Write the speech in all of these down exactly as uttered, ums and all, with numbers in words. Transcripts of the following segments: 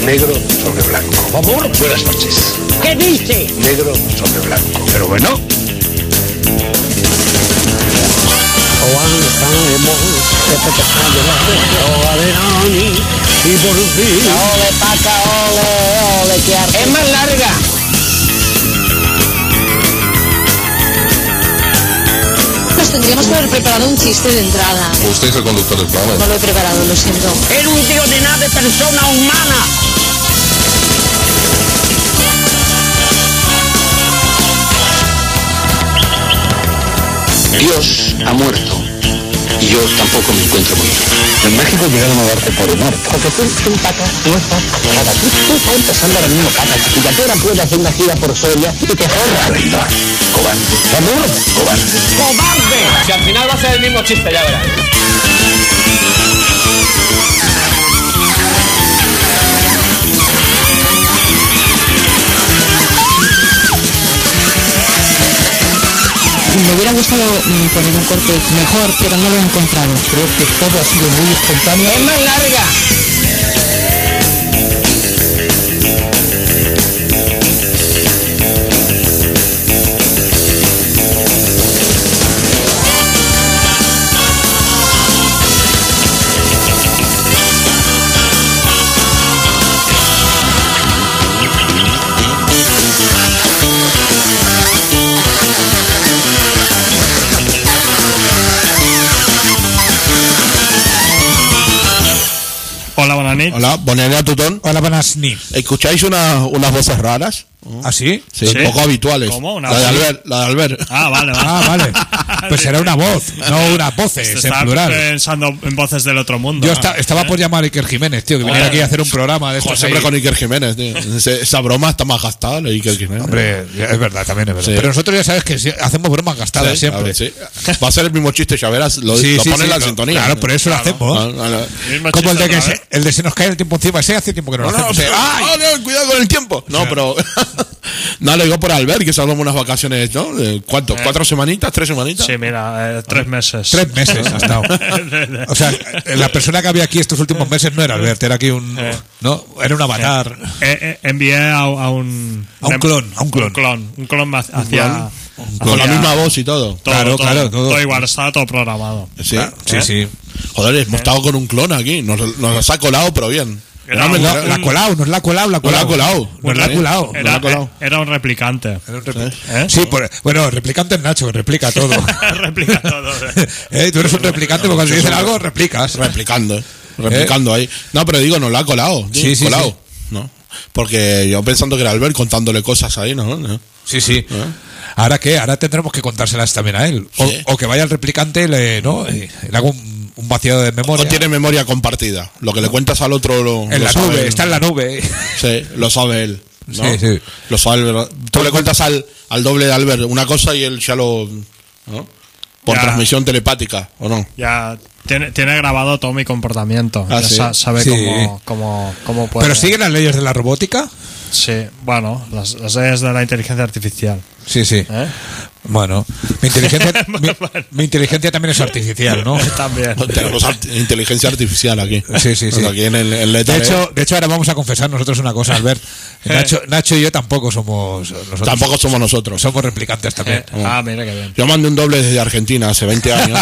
Negro sobre blanco. Por favor, buenas noches. ¿Qué dice? Negro sobre blanco. Pero bueno. Y por fin. Ole, paca, ole, ole, que arte. Es más larga. Nos tendríamos que haber preparado un chiste de entrada. Usted es el conductor del programa. No lo he preparado, lo siento. Era un tío de nada de persona humana. Dios ha muerto. Y yo tampoco me encuentro muy bien. En México llegaron a darte por muerto. Porque tú, tú, paca, no estás nada. Tú, tú estás empezando ahora mismo, paca. Y ya tú ahora puedes hacer una gira por Soria y te forras. Traidor, cobarde, ¿Amor? cobarde. ¡Cobarde! Si al final va a ser el mismo chiste, ya verás. Me hubiera gustado mm, poner un corte mejor, pero no lo he encontrado. Creo que todo ha sido muy espontáneo. Es más larga. Hola, buenas noches. Hola, buenas noches a tothom. Hola, buenas noches. ¿Escucháis una, unas voces raras? ¿Ah, sí? Sí, ¿Sí? un poco habituales. ¿Cómo? ¿Una la de voz? Albert, la de Albert. Ah, vale, vale. Ah, vale. Pues será una voz, no unas voces, en Estaba plural. pensando en voces del otro mundo. Yo esta- estaba por llamar a Iker Jiménez, tío, que viniera aquí a hacer un programa de Joder, estos siempre ahí. con Iker Jiménez, tío. Ese- esa broma está más gastada, la de Iker Jiménez. Hombre, es verdad, también es verdad. Sí. Pero nosotros ya sabes que si- hacemos bromas gastadas Sí, siempre. a ver, sí. Va a ser el mismo chiste, ya verás. Lo, Sí, lo sí, ponen sí, en la no, sintonía. Claro, por eso Claro. lo hacemos. Ah, ah, ah. Mismo Como el de chiste que otra se, vez. el de se nos cae el tiempo encima, ese hace tiempo que no lo No, no, hacemos. sí. eh. ¡Ay! Oh, no, cuidado con el tiempo. No, pero. No, lo digo por Albert, que salgamos unas vacaciones, ¿no? ¿De ¿Cuánto? Eh. ¿Cuatro semanitas? ¿Tres semanitas? Sí, mira, eh, tres meses. Tres meses ha estado. O sea, la persona que había aquí estos últimos meses no era Albert, era aquí un. Eh. ¿No? Era un avatar. Eh, eh, envié a, a un... A un clon, a un clon. Un clon, un clon hacia... hacia- Con la hacia- misma voz y todo. todo, Claro, todo, claro, todo. todo igual, estaba todo programado. Sí. Sí, sí. Joder, hemos estado con un clon aquí. Nos, nos los ha colado, pero bien. Era Realmente, un- La, la ha colado, nos la ha colado, la ha Nos la ha colado. colado. Nos la ha Sí. colado. la Era, ha colado. era un replicante. ¿Eh? Sí, por- bueno, replicante es Nacho, que replica todo. Replica todo. ¿eh? Eh, Tú eres un replicante porque cuando te dicen algo, replicas. Replicando, replicando ahí. No, pero digo, nos la ha colado. tío, Sí, sí, colado. sí. ¿No? Porque yo pensando que era Albert contándole cosas ahí, ¿no? ¿No? Sí, sí. ¿Ahora qué? Ahora tendremos que contárselas también a él. O, Sí. o que vaya el replicante y le, ¿no? y le haga un, un vaciado de memoria. No tiene memoria compartida. Lo que le cuentas al otro lo, en lo la sabe nube, él. está en la nube. Sí, lo sabe él. ¿no? Sí, sí. Lo sabe Albert. Tú le cuentas al, al doble de Albert una cosa y él ya lo. ¿no? Por Ya. transmisión telepática, ¿o no? Ya tiene, tiene grabado todo mi comportamiento. Ah, Ya sí. sa- sabe Sí. cómo, cómo, cómo puede. Pero siguen las leyes de la robótica. Sí, bueno, las, las leyes de la inteligencia artificial. Sí, sí. ¿eh? Bueno, mi inteligencia, mi, Bueno, bueno. mi inteligencia también es artificial, ¿no? También. Tenemos art- inteligencia artificial aquí. Sí, sí, sí. Aquí en el, en De Letra, hecho, de hecho, ahora vamos a confesar nosotros una cosa, Albert. Nacho, Nacho y yo tampoco somos nosotros. tampoco somos nosotros. Somos replicantes también. Eh, ah, mira qué bien. Yo mandé un doble desde Argentina hace veinte años.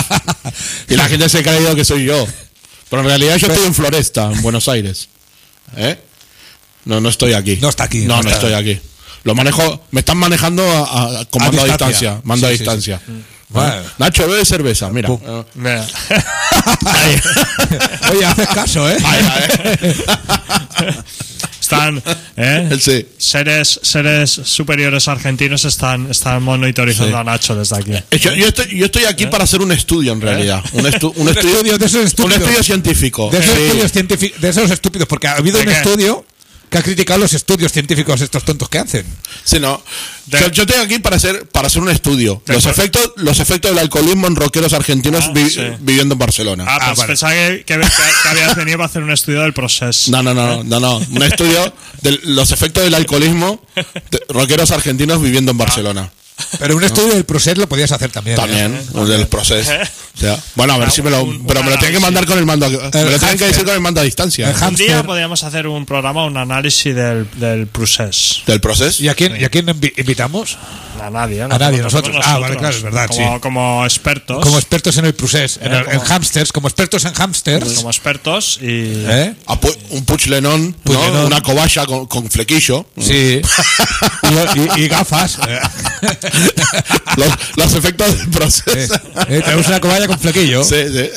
Y la gente se ha creído que soy yo. Pero en realidad yo estoy en Floresta, en Buenos Aires. ¿Eh? No, no estoy aquí. No está aquí, No, no no, está. estoy aquí. Lo manejo, me están manejando a, a- con A mando a distancia. distancia. Mando Sí, a sí, distancia. Bueno. Nacho, bebe cerveza, mira. Pum. Eh, Mira. Oye, haces caso, ¿eh? ahí, ahí. Están, ¿eh? Sí. Seres, seres superiores argentinos están, están monitorizando Sí. a Nacho desde aquí. Eh, Yo, yo estoy, yo estoy aquí para hacer un estudio en realidad. Un, estu- un Un estudio, estudio de esos un estúpidos. estudio científico. De esos Sí. estudios científicos, de esos estúpidos, porque ha habido ¿De un qué? estudio que ha criticado los estudios científicos estos tontos que hacen. Sí, no. De- Yo, yo estoy aquí para hacer para hacer un estudio. De- Los efectos los efectos del alcoholismo en rockeros argentinos Ah, vi- sí. viviendo en Barcelona. Ah, pues vale. pensaba que, que, que- que habías venido para hacer un estudio del proceso. No, no, no, no, no. Un estudio de los efectos del alcoholismo de rockeros argentinos viviendo en Barcelona. Pero un estudio del Process lo podías hacer también. También, ¿eh? el del Process. O sea, bueno, a ver si me lo. Un- Pero me lo tienen que mandar con el mando. Me lo tienen que hamster. decir con el mando a distancia. El Un hamster. día podríamos hacer un programa, un análisis del, del procés. ¿Del Process? ¿Y a quién, ¿y a quién invi- invitamos? A nadie, ¿no? A nadie, nosotros. Ah, vale, claro, es verdad, Como, sí. como expertos. Como expertos en el Process, en, Eh, el- en como- hamsters, como expertos en hamsters. como expertos y. ¿Eh? A pu- un Puch Lennon, ¿no? Puch Lennon. Una cobaya con, con flequillo. Sí. y, y- y gafas. los, los efectos del Process. Eh, eh, tenemos una cobaya con flequillo. Sí, sí.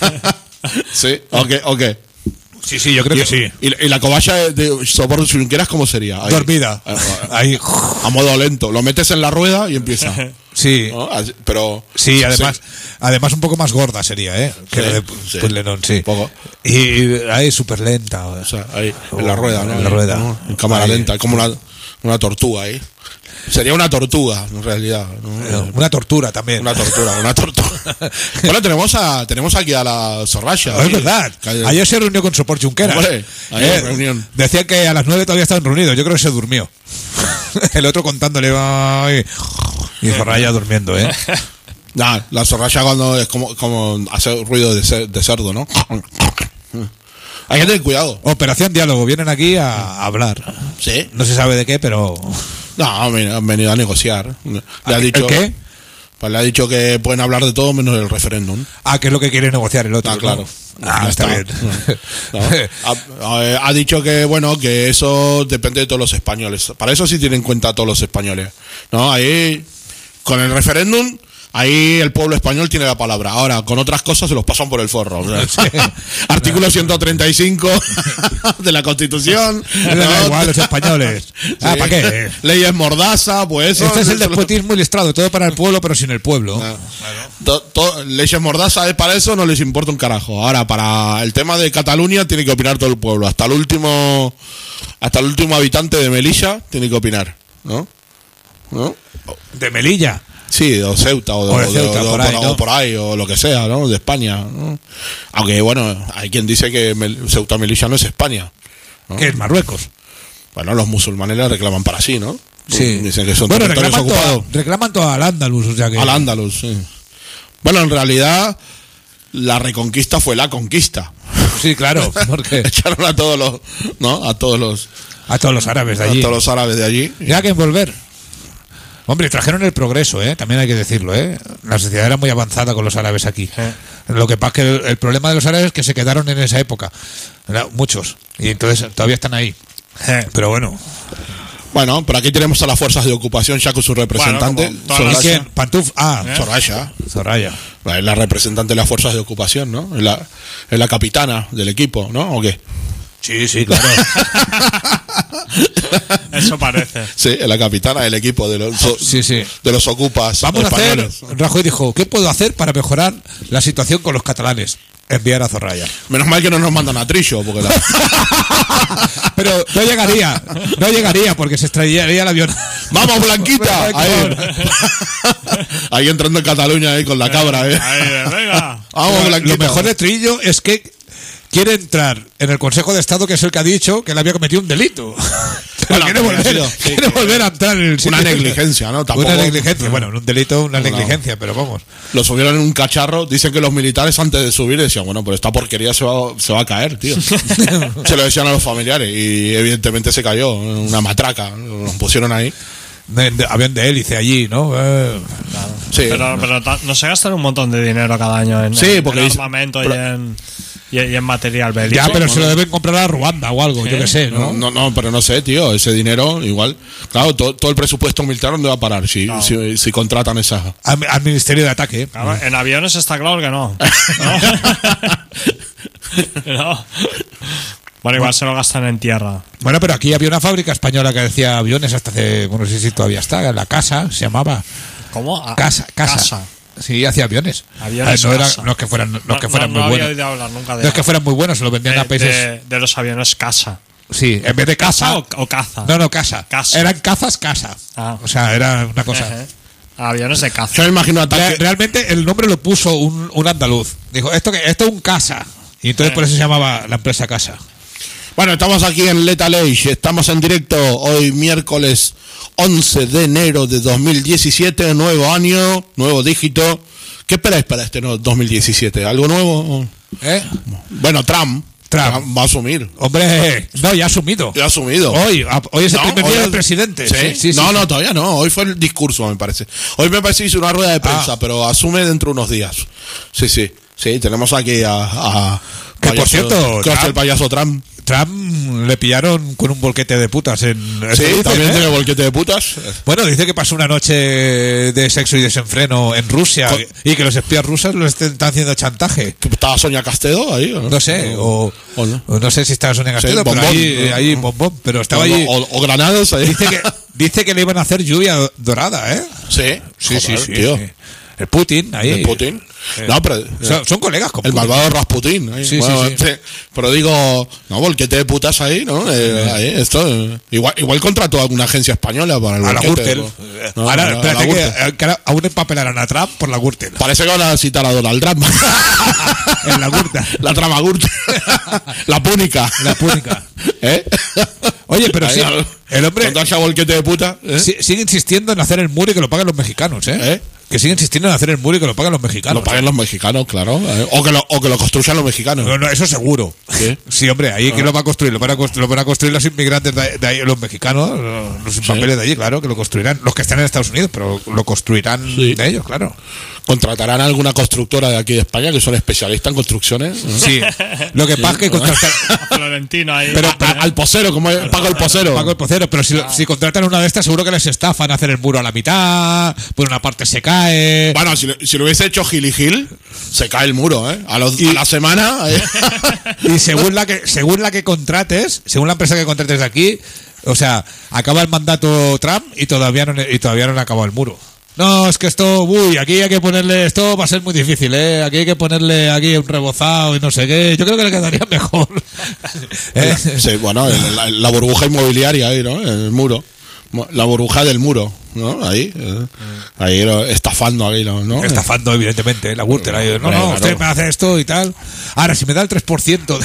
Sí, ok, ok. Sí, sí, yo creo Y, que sí. y, y la cobaya de, de soporte chunqueras, ¿cómo sería? Ahí. Dormida. Ah, ah, Ahí. A modo lento. Lo metes en la rueda y empieza. Sí. ¿No? Así- Pero. Sí, además, además un poco más gorda sería, ¿eh? Que Sí, la de sí. Puch Lennon, sí. Un poco. Y, y ahí súper lenta. O sea, ahí, en la rueda, ¿no? En la rueda. ¿No? En cámara Ahí. lenta, como una, una tortuga ahí. Sería una tortuga, en realidad. ¿no? Una tortura también. Una tortura, una tortuga. Bueno, tenemos a tenemos aquí a la Zorraya. No, es verdad. Ayer se reunió con Sopor Junqueras. Hombre, ayer reunión. Decían que a las nueve todavía estaban reunidos. Yo creo que se durmió. El otro contándole. Ay, y Zorraya durmiendo, ¿eh? Nah, la Zorraya cuando es como, como hace ruido de, cer- de cerdo, ¿no? Hay que tener cuidado. Operación Diálogo. Vienen aquí a hablar. Sí. No se sabe de qué, pero. No, han venido- han venido a negociar. Le ha ¿El dicho, qué? Pues le ha dicho que pueden hablar de todo menos del referéndum. Ah, que es lo que quiere negociar el otro. Ah, ¿no? claro. Ah, Ya está, está. bien. No. Ha, ha- ha dicho que bueno que eso depende de todos los españoles. Para eso sí tienen en cuenta a todos los españoles. No, ahí con el referéndum ahí el pueblo español tiene la palabra. Ahora con otras cosas se los pasan por el forro. O sea, artículo ciento treinta y cinco de la Constitución. Les da ¿no? igual los españoles. Ah, Sí. ¿para qué? Leyes mordaza, pues eso. Este es el eso- despotismo ilustrado, todo para el pueblo, pero sin el pueblo. Ah. To- to- leyes mordaza es para eso, no les importa un carajo. Ahora, para el tema de Cataluña tiene que opinar todo el pueblo. Hasta el último hasta el último habitante de Melilla tiene que opinar, ¿no? ¿No? De Melilla. Sí, o Ceuta, o, de- O de o de- Ceuta, o de- por ahí, o ¿no? por ahí, o lo que sea, ¿no? De España, ¿no? Aunque, bueno, hay quien dice que Mel- Ceuta Melilla no es España, ¿no? Que es Marruecos. Bueno, los musulmanes le reclaman para sí, ¿no? Sí. Dicen que son Bueno, territorios reclaman todo, ocupados. reclaman todo al Andalus, o sea que. Al Andalus, sí. Bueno, en realidad, la reconquista fue la conquista. Sí, claro, porque Echaron a todos los, ¿no? A todos los, a todos los árabes de a allí. todos los árabes de allí. Ya que volver. Hombre, trajeron el progreso, ¿eh? También hay que decirlo, ¿eh? La sociedad era muy avanzada con los árabes aquí. Lo que pasa es que el, el problema de los árabes es que se quedaron en esa época. Era- muchos. Y entonces todavía están ahí. Pero bueno. Bueno, pero aquí tenemos a las fuerzas de ocupación ya con su representante. Bueno, como todas ¿Y las- Soraya. quién? Pantuf. Ah, ¿Eh? Soraya. Zorraya. Es la representante de las fuerzas de ocupación, ¿no? Es la, es la capitana del equipo, ¿no? ¿O qué? Sí, sí, claro. Eso parece. Sí, es la capitana del equipo de los, so- Sí, sí. de los ocupas Vamos a hacer. españoles. Rajoy dijo: ¿qué puedo hacer para mejorar la situación con los catalanes? Enviar a Zorraya. Menos mal que no nos mandan a Trillo, porque la... Pero no llegaría, no llegaría porque se estrellaría el avión. ¡Vamos, Blanquita! Ahí, ahí entrando en Cataluña ahí con la cabra, ¿eh? Ahí, venga. Vamos, Lo Blanquita. mejor de Trillo es que quiere entrar en el Consejo de Estado, que es el que ha dicho que él había cometido un delito. Pero Bueno, quiere pero ha volver, sido- sí, quiere sí. volver a entrar en el sitio. Una negligencia, ¿no? Tampoco- Una negligencia. Bueno, un delito, una No, no. negligencia, pero vamos. Lo subieron en un cacharro. Dicen que los militares antes de subir decían, bueno, pero esta porquería se va, se va a caer, tío. Se lo decían a los familiares y evidentemente se cayó. Una matraca. Nos pusieron ahí. De- de- avión de hélice allí, ¿no? Eh, Sí. Pero, pero ta- no se gastan un montón de dinero cada año en, Sí, en- porque en dice- armamento pero- y, en, y, y en material bélico. ya, pero ¿no? se lo deben comprar a Ruanda o algo, yo qué sé, No, ¿no? no, no, pero no sé, tío. Ese dinero, igual. Claro, todo, todo el presupuesto militar, ¿dónde va a parar si, No. si, si contratan esas. Al, al Ministerio de Ataque. Claro, en aviones está claro que no. ¿No? No. Bueno, igual se lo gastan en tierra. Bueno, pero aquí había una fábrica española que hacía aviones hasta hace, bueno, no sé si todavía está, la Casa se llamaba. ¿Cómo? Ah, Casa, Casa. Casa. Sí, hacía aviones. Aviones Ah, no, era- Casa. no es que fueran, no, es que No, fueran no, muy no había buenos. oído hablar nunca de, No es que fueran muy buenos, se lo vendían de, a países. de- de los aviones casa. Sí, en vez de casa. ¿Casa o, o caza? No, no, casa. Casa. Eran cazas, casa. Ah. O sea, era una cosa. Ejé. Aviones de caza. Yo me imagino Re- ataque. realmente el nombre lo puso un, un andaluz. Dijo, esto que esto es un casa. Y entonces Eh. por eso se llamaba la empresa Casa. Bueno, estamos aquí en Lethal Age, estamos en directo hoy miércoles once de enero de dos mil diecisiete, nuevo año, nuevo dígito. ¿Qué esperáis para este no- dos mil diecisiete? ¿Algo nuevo? ¿Eh? Bueno, Trump, Trump. Trump va a asumir. Hombre, no, ya ha asumido. Ya ha asumido. Hoy, a- hoy es el No, primer hoy día del es- presidente. ¿Sí? Sí, sí, sí, no, sí. no, todavía no. Hoy fue el discurso, me parece. Hoy me parece que hizo una rueda de prensa, Ah. pero asume dentro de unos días. Sí, sí. Sí, tenemos aquí a... a Que, por cierto, ¿qué hace Trump- el payaso Trump? Trump le pillaron con un bolquete de putas en... Sí, eso dicen, también ¿eh? tiene bolquete de putas. Bueno, dice que pasó una noche de sexo y desenfreno en Rusia Con- y que los espías rusos le estén- están haciendo chantaje. ¿Que ¿Estaba Sonia Castedo ahí? ¿o No sé, o, o no. o no sé si estaba Sonia Castedo, Sí, pero bombón. ahí, ahí bombón, pero estaba o, allí. o- o granadas ahí. Dice que, dice que le iban a hacer lluvia dorada, ¿eh? Sí, Sí, sí, joder, sí. tío. sí. El Putin, ahí. El Putin. Eh, No, pero... Son, son colegas con El Putin. malvado Rasputín. ahí. Sí, Bueno, sí, sí. Pero digo, no, bolquete de putas ahí, ¿no? Eh, ahí, esto, eh, igual, igual contrató a alguna agencia española para el A la bolquete, Gürtel. ¿no? No, Ahora, a la- a espérate la que, Gürtel. que ahora aún empapelarán a Trump por la Gürtel. Parece que van a citar a Donald Trump. En la Gürtel. La trama Gürtel. La púnica. La púnica. ¿Eh? Oye, pero Ahí, sí, al- el hombre Con ese bolquete de puta. ¿eh? sí- sigue insistiendo en hacer el muro y que lo paguen los mexicanos, ¿eh? ¿Eh? Que sigue insistiendo en hacer el muro y que lo paguen los mexicanos. Lo paguen los mexicanos, claro. ¿eh? O, que lo, o que lo construyan los mexicanos. No, no, eso seguro. ¿Sí? Sí, hombre, ahí ¿quién lo va a construir? Lo van a construir, lo van a construir los inmigrantes de, de ahí, los mexicanos, los, los sin papeles de allí, claro, que lo construirán. Los que están en Estados Unidos, pero lo construirán Sí. de ellos, claro. Contratarán a alguna constructora de aquí de España que son especialistas en construcciones. ¿eh? Sí. Lo que pasa es que contratan. Florentino ahí. Pero a- al posero, como es, Paco el posero. Pago el pocero, pero si, si contratan una de estas, seguro que les estafan, hacen el muro a la mitad, por una parte se cae. Bueno, si, lo- si lo hubiese hecho Gil y Gil, se cae el muro, ¿eh? A, los, a la semana. ¿eh? Y según la que según la que contrates, según la empresa que contrates de aquí, o sea, acaba el mandato Trump y todavía no y todavía no le ha acabado el muro. No, es que esto, uy, aquí hay que ponerle, esto va a ser muy difícil, ¿eh? Aquí hay que ponerle aquí un rebozado y no sé qué. Yo creo que le quedaría mejor. ¿Eh? Sí, bueno, la, la burbuja inmobiliaria ahí, ¿no? El muro. La burbuja del muro, ¿no? Ahí. eh, Ahí lo- estafando ahí, ¿no? ¿no? Estafando, evidentemente, ¿eh? La Gürtel ahí. No, Hombre, no, claro. usted me hace esto y tal. Ahora, si me da el tres por ciento.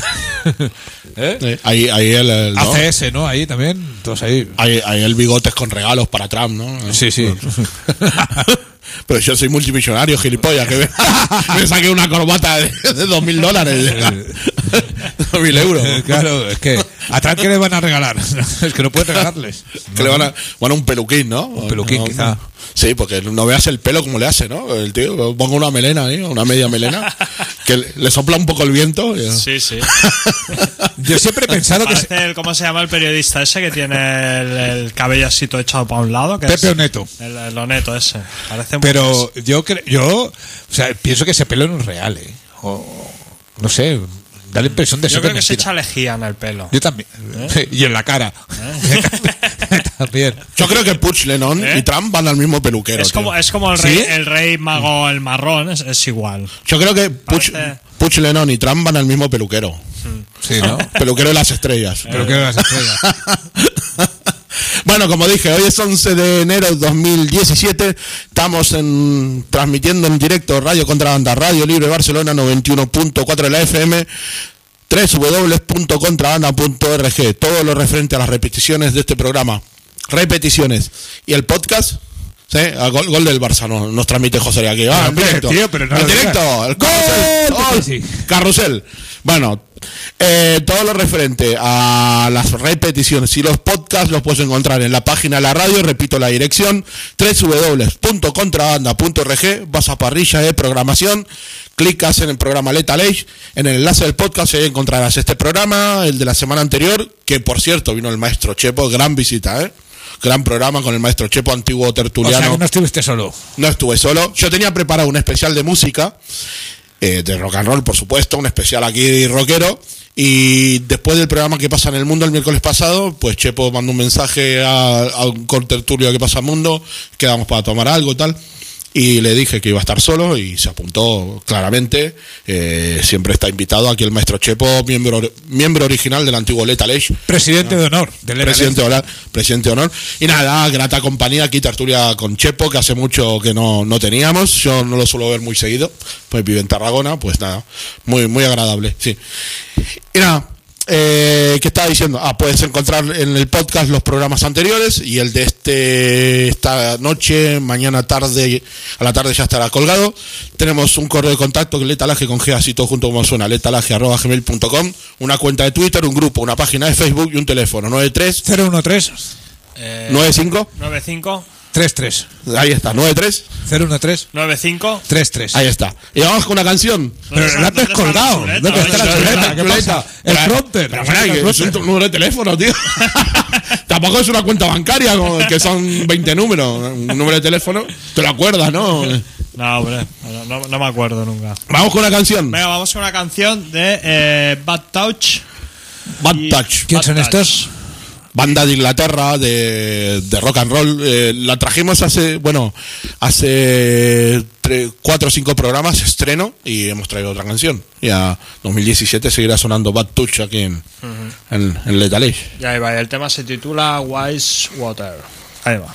¿Eh? Eh, Ahí, ahí el, el- ¿no? A C S, ¿no? Ahí también. Todos ahí. Ahí, ahí el bigotes con regalos para Trump, ¿no? Sí, sí. Pero yo soy multimillonario, gilipollas, que me, me saqué una corbata de, de dos mil dólares. Dos mil euros. Eh, Claro, es que a Trump, ¿qué le van a regalar? Es que no pueden regalarles. Que le van a, bueno, un peluquín, ¿no? Un peluquín, quizá. Sí, porque no veas el pelo como le hace, ¿no? El tío ponga una melena ahí, una media melena, que le, le sopla un poco el viento. y- Sí, sí. Yo siempre he pensado que... Parece el, ¿cómo se llama el periodista ese que tiene el, el cabello así todo echado para un lado? Que Pepe es Oneto. El, el Oneto ese. Parece muy Pero yo creo... Yo, o sea, pienso que ese pelo no es real, ¿eh? O, no sé, da la impresión de Yo ser creo de que se mentira. echa lejía en el pelo. Yo también. Y en la cara. También. Yo creo que Puig, Lennon ¿Eh? y Trump van al mismo peluquero. Es tío. como, es como el, ¿Sí? rey, el rey mago, el marrón, es, es igual. Yo creo que Puig, Parece- Puig, Lennon y Trump van al mismo peluquero. Sí, ¿no? Peluquero de las estrellas. Pero que las estrellas. Bueno, como dije, hoy es once de enero de dos mil diecisiete. Estamos en, transmitiendo en directo Radio Contrabanda, Radio Libre Barcelona noventa y uno punto cuatro de la F M, doble u doble u doble u punto contrabanda punto org. Todo lo referente a las repeticiones de este programa. Repeticiones. Y el podcast, ¿sí? El gol, gol del Barça no, nos transmite José aquí. Ah, en Hombre, directo. tío, pero no en lo directo. digas. El ¡Gol! carrusel. Sí. ¡Gol! Carrusel. Bueno, eh, todo lo referente a las repeticiones y los podcasts los puedes encontrar en la página de la radio. Repito la dirección: doble u doble u doble u punto contrabanda punto org. Vas a parrilla de programación, clicas en el programa Lethal Age, en el enlace del podcast ahí encontrarás este programa, el de la semana anterior, que por cierto vino el maestro Chepo, gran visita, ¿eh? Gran programa con el maestro Chepo, antiguo O tertuliano. sea, que no estuviste solo. No estuve solo. Yo tenía preparado un especial de música, eh, de rock and roll, por supuesto, un especial aquí rockero. Y después del programa que pasa en el mundo el miércoles pasado, pues Chepo mandó un mensaje a, a un contertulio que pasa en el mundo, quedamos para tomar algo y tal. Y le dije que iba a estar solo y se apuntó claramente. Eh, siempre está invitado aquí el maestro Chepo, miembro miembro original del antiguo Lethal Age. Presidente de honor. Del Presidente de honor, presidente de honor. Y nada, grata compañía aquí, tertulia con Chepo, que hace mucho que no, no teníamos. Yo no lo suelo ver muy seguido, pues vive en Tarragona, pues nada, muy, muy agradable, sí. Y nada, Eh, ¿Qué estaba diciendo? Ah, puedes encontrar en el podcast los programas anteriores y el de este esta noche, mañana tarde, a la tarde ya estará colgado. Tenemos un correo de contacto que es letalaje con G, así todo junto como suena, letalaje arroba gmail punto com, una cuenta de Twitter, un grupo, una página de Facebook y un teléfono nueve tres cero uno tres Eh, nueve cinco nueve cinco tres tres Ahí está, nueve tres cero uno tres nueve cinco tres tres. Ahí está. Y vamos con una canción. Pero la has descolgado. ¿Dónde está la chuleta? ¿Qué pasa? El prompter. Pero, pero, pero, es un número de teléfono, tío. Tampoco es una cuenta bancaria como que son veinte números. Un número de teléfono, te lo acuerdas, ¿no? No, hombre, no, no, no me acuerdo nunca. Vamos con una canción. Venga, vamos con una canción de eh, Bad Touch. Bad y- Touch. ¿Quién Bad son Touch. estos? Banda de Inglaterra de, de rock and roll. Eh, la trajimos hace, bueno, hace tre- cuatro o cinco programas, estreno, y hemos traído otra canción. Y a dos mil diecisiete seguirá sonando Bad Touch aquí en, uh-huh. en, en Lethal Age. Y ahí va, el tema se titula Wise Water. Ahí va.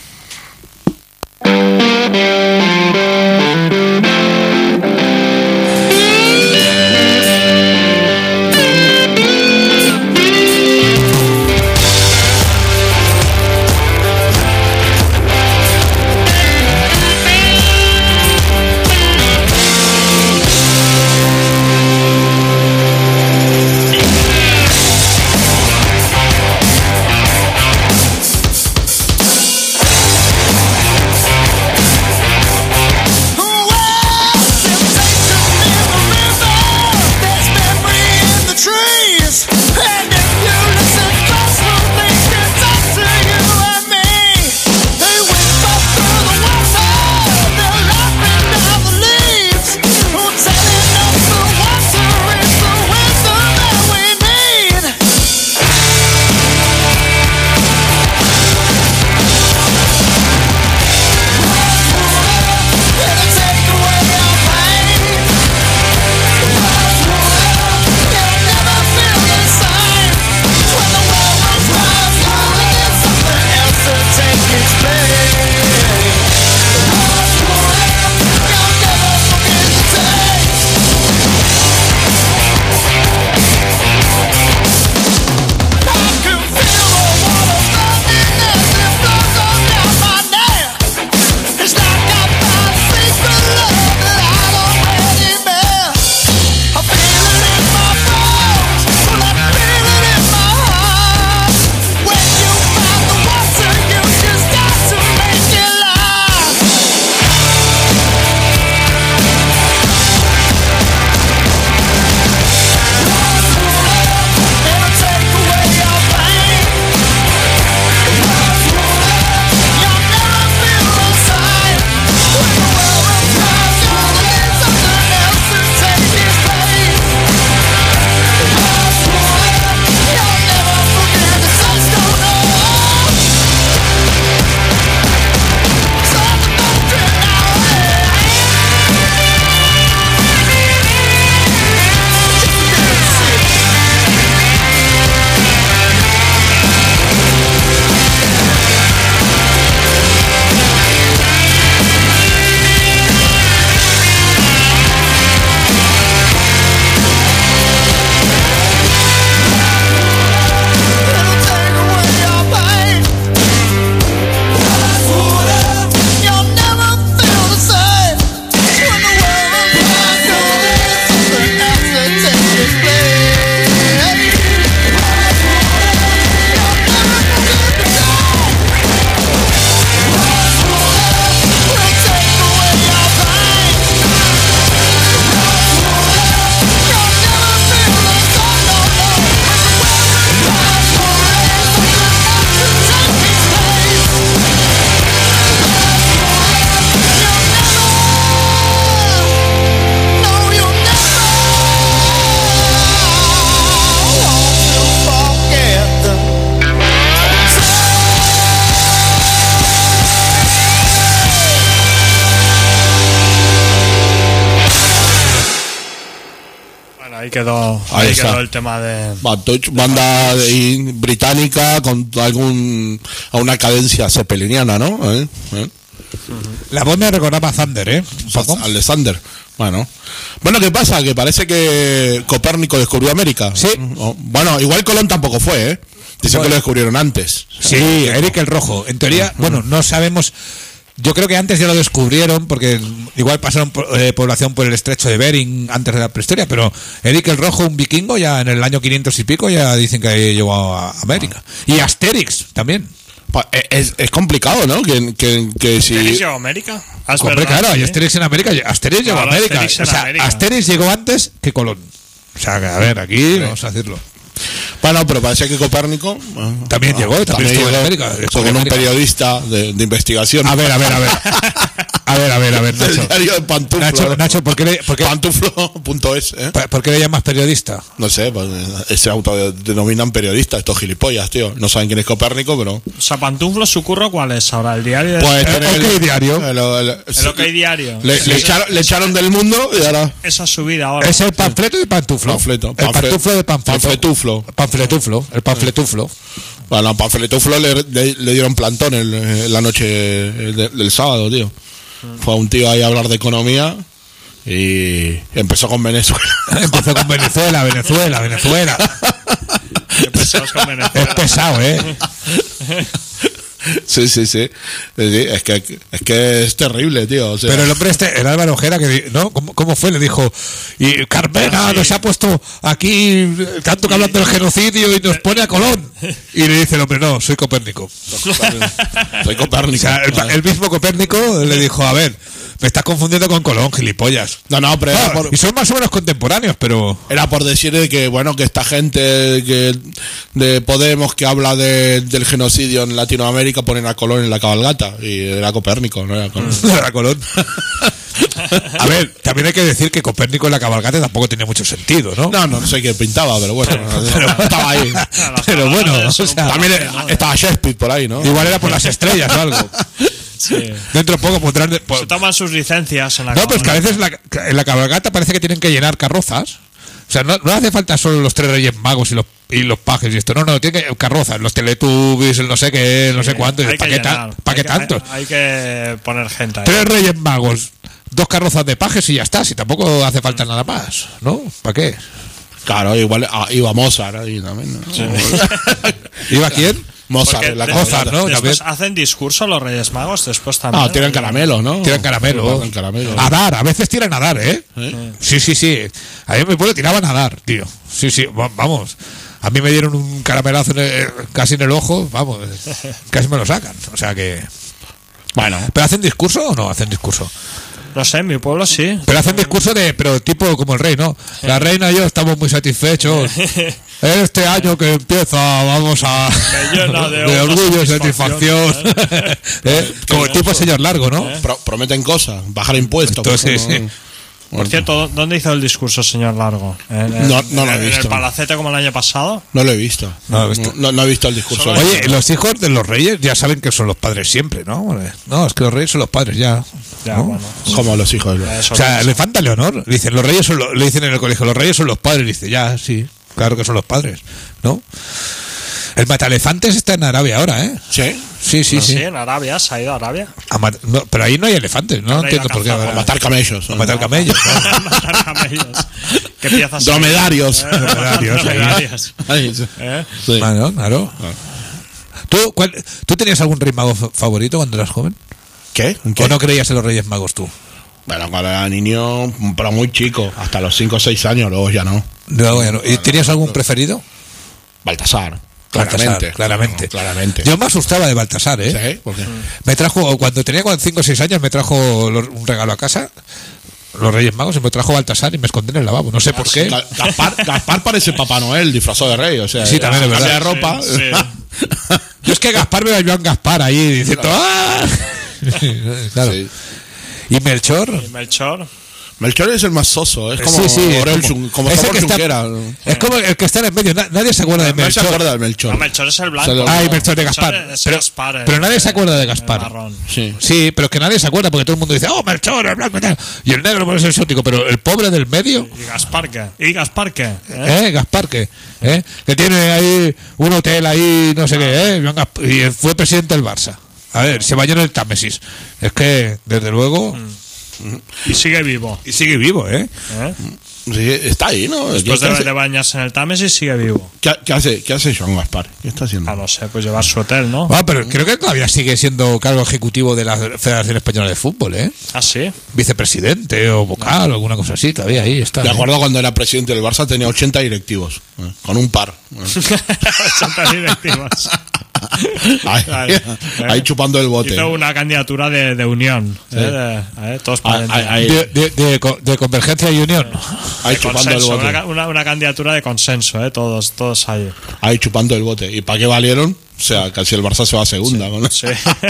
Ahí quedó, ahí Ahí quedó está. el tema de... Bad Touch, banda de- británica con algún a una cadencia zeppeliniana, ¿no? ¿Eh? ¿Eh? La voz me recordaba a Thunder, ¿eh? Un O sea, poco. Alexander. Bueno. Bueno, ¿qué pasa? Que parece que Copérnico descubrió América. Sí. Bueno, igual Colón tampoco fue, ¿eh? Dicen bueno. que lo descubrieron antes. Sí, Eric el Rojo. En teoría, uh-huh. bueno, no sabemos... Yo creo que antes ya lo descubrieron, porque igual pasaron eh, población por el estrecho de Bering antes de la prehistoria, pero Eric el Rojo, un vikingo, ya en el año quinientos y pico, ya dicen que llegó a América. Y Asterix también. Es, es complicado, ¿no? Que, que, que si... ¿Asterix llegó a América? Ah, Hombre, verdad, claro, ¿sí? Hay Asterix en América. Asterix llegó claro, a América. Asterix, o sea, América. Asterix llegó antes que Colón. O sea, a ver, aquí sí. vamos a decirlo. Bueno, pero parece que Copérnico también ah, llegó, también, también estuvo en América. Con un periodista de, de investigación. A ver, a ver, a ver. A ver, a ver, a ver, Nacho. El diario de Pantuflo. Nacho, Nacho ¿por qué le, por qué, Pantuflo punto es, ¿eh? ¿Por qué le llamas periodista? No sé, pues, se autodenominan periodistas, estos gilipollas, tío. No saben quién es Copérnico, pero... O sea, Pantuflo, ¿su curro cuál es ahora? ¿El diario? De... Pues el, el, el, diario. El, el, el, el OK Diario. Le, le, echaron, le echaron del mundo y ahora... Esa es su vida ahora. Es el panfleto de Pantuflo. Panfleto. El pantuflo de panfleto. Panfletuflo. Panfletuflo. El panfletuflo. Bueno, al panfletuflo le, le, le dieron plantón el, el, la noche del, del sábado, tío. Fue un tío ahí a hablar de economía y empezó con Venezuela. Empezó con Venezuela, Venezuela, Venezuela. Empezamos con Venezuela. Es pesado, ¿eh? Sí, sí, sí. Es que es que es terrible, tío. O sea. Pero el hombre este, el Álvaro Ojeda, que ¿no? ¿Cómo, cómo fue? Le dijo, y Carmena sí. nos ha puesto aquí tanto que hablan del genocidio y nos pone a Colón. Y le dice el hombre, no, soy Copérnico. Soy Copérnico. O sea, el, el mismo Copérnico le dijo, a ver, me estás confundiendo con Colón, gilipollas. No, no, pero no, por, y son más o menos contemporáneos, pero... Era por decir que, bueno, que esta gente que de Podemos que habla de, del genocidio en Latinoamérica ponen a Colón en la cabalgata. Y era Copérnico, no era Colón. No era Colón. A ver, también hay que decir que Copérnico en la cabalgata tampoco tenía mucho sentido, ¿no? No, no sé qué pintaba, pero bueno, pero, estaba ahí. Pero bueno, o sea, también estaba Shakespeare por ahí, ¿no? Igual era por las estrellas o algo. Sí. Dentro de poco pondrán... De, por... Se toman sus licencias en la No, pues que a veces la, en la cabalgata parece que tienen que llenar carrozas. O sea, no, no hace falta solo los tres reyes magos y los y los pajes y esto. No, no, tiene que carrozas, los teletubbies, el no sé qué, no sí, sé cuánto. ¿Para qué, ta, ¿pa qué tantos? Hay, hay que poner gente ahí. Tres reyes magos, dos carrozas de pajes y ya está. Si tampoco hace falta nada más, ¿no? ¿Para qué? Claro, igual ah, iba Mozart ahí también, ¿no? Sí. ¿Iba quién? Mozart, la Mozart, ¿no? Después hacen discurso los Reyes Magos, después también. Ah, tiran caramelo, ¿no? Tiran caramelo. Sí, caramelo. A dar, a veces tiran a dar, ¿eh? ¿Eh? Sí, sí, sí. A mí me puedo tiraban a dar, tío. Sí, sí, vamos. A mí me dieron un caramelazo en el, casi en el ojo, vamos, casi me lo sacan. O sea que... Bueno. ¿Pero hacen discurso o no hacen discurso? No sé, en mi pueblo sí. Pero hacen discurso de, pero tipo como el rey, ¿no? La reina y yo estamos muy satisfechos. Este año que empieza vamos a... Me llena de, de orgullo y satisfacción. ¿Eh? ¿Eh? Como el tipo señor largo, ¿no? ¿Eh? Pro prometen cosas, bajar impuestos. Entonces, sí, sí. Por cierto, ¿dónde hizo el discurso el señor Largo? ¿En, en, no, no lo he visto. ¿En el Palacete como el año pasado? No lo he visto. No, lo he visto. No, no, no he visto el discurso. Solo Oye, visto. Los hijos de los reyes ya saben que son los padres siempre, ¿no? No, es que los reyes son los padres ya. Ya, ¿no? bueno. Como los hijos. De los... O sea, le falta Leonor. Dicen, los reyes son los, le dicen en el colegio, los reyes son los padres. Dice, ya, sí, claro que son los padres, ¿no? El matalefantes está en Arabia ahora, ¿eh? Sí. Sí, sí, no, sí. Sí, en Arabia, se ha ido a Arabia. A no, pero ahí no hay elefantes, no, no entiendo por qué. A matar camellos. A matar camellos. A matar camellos. ¿Qué piezas? Dromedarios. ¿Eh? Dromedarios. Dromedarios. Ahí, sí. ¿Eh? Sí. Claro, claro. ¿Tú, cuál, ¿Tú tenías algún rey mago favorito cuando eras joven? ¿Qué? ¿Qué? ¿O no creías en los Reyes Magos tú? Bueno, cuando era niño, pero muy chico, hasta los cinco o seis años, luego ya no. No, ya no. ¿Y tenías algún preferido? Baltasar. Claramente, claramente. No, claramente. Yo me asustaba de Baltasar, ¿eh? ¿Sí? ¿Por qué? Me trajo, cuando tenía cinco o seis años, me trajo un regalo a casa, los Reyes Magos, y me trajo Baltasar y me escondí en el lavabo. No sé por qué. Gaspar, Gaspar parece Papá Noel disfrazado de rey, o sea. Sí, también es verdad. De ropa. Sí, sí. Yo es que Gaspar me ayudó a Gaspar ahí diciendo, claro. ¡Ah! Claro. Sí. ¿Y Melchor? ¿Y Melchor? Melchor es el más soso, es como sí, sí, Orel, como, como es, el que está, es como el que está en el medio. Nadie se acuerda de no, Melchor. No se acuerda de Melchor. No, Melchor es el blanco. Ah, y Melchor de Gaspar. Melchor es pero, Gaspar, pero nadie se acuerda de Gaspar. Sí. sí, pero que nadie se acuerda porque todo el mundo dice, oh, Melchor, el blanco y tal. Y el negro es el exótico, pero el pobre del medio. ¿Y Gaspar qué? ¿Y Gaspar qué? ¿Eh? ¿Eh? Gaspar qué? ¿Eh? Que tiene ahí un hotel ahí, no sé ah. qué, ¿eh? Y fue presidente del Barça. A ver, se bañó en el Támesis. Es que, desde luego. Mm. Y sigue vivo. Y sigue vivo, ¿eh? ¿Eh? Sí, está ahí, ¿no? Después ¿Qué de, hace, de bañarse en el Támesis sigue vivo. ¿qué, qué hace, ¿Qué hace Joan Gaspar? ¿Qué está haciendo? Ah, no sé, pues llevar su hotel, ¿no? Ah, pero creo que todavía sigue siendo cargo ejecutivo de la Federación Española de Fútbol, ¿eh? Ah, sí. Vicepresidente o vocal o alguna cosa así, todavía ahí está. De ¿eh? acuerdo, cuando era presidente del Barça tenía ochenta directivos, eh, con un par. ochenta directivos. Ahí, Vale. ahí chupando el bote. Hizo una candidatura de, de unión. Sí. ¿eh? De, ¿eh? Todos para Ahí, adentro. ahí, De, de, de, co- de Convergencia y Unión. ahí De chupando consenso, el bote. una, una, una candidatura de consenso, ¿eh? Todos, todos ahí. Ahí chupando el bote. ¿Y para qué valieron? O sea, casi el Barça se va a segunda. ¿no? Sí.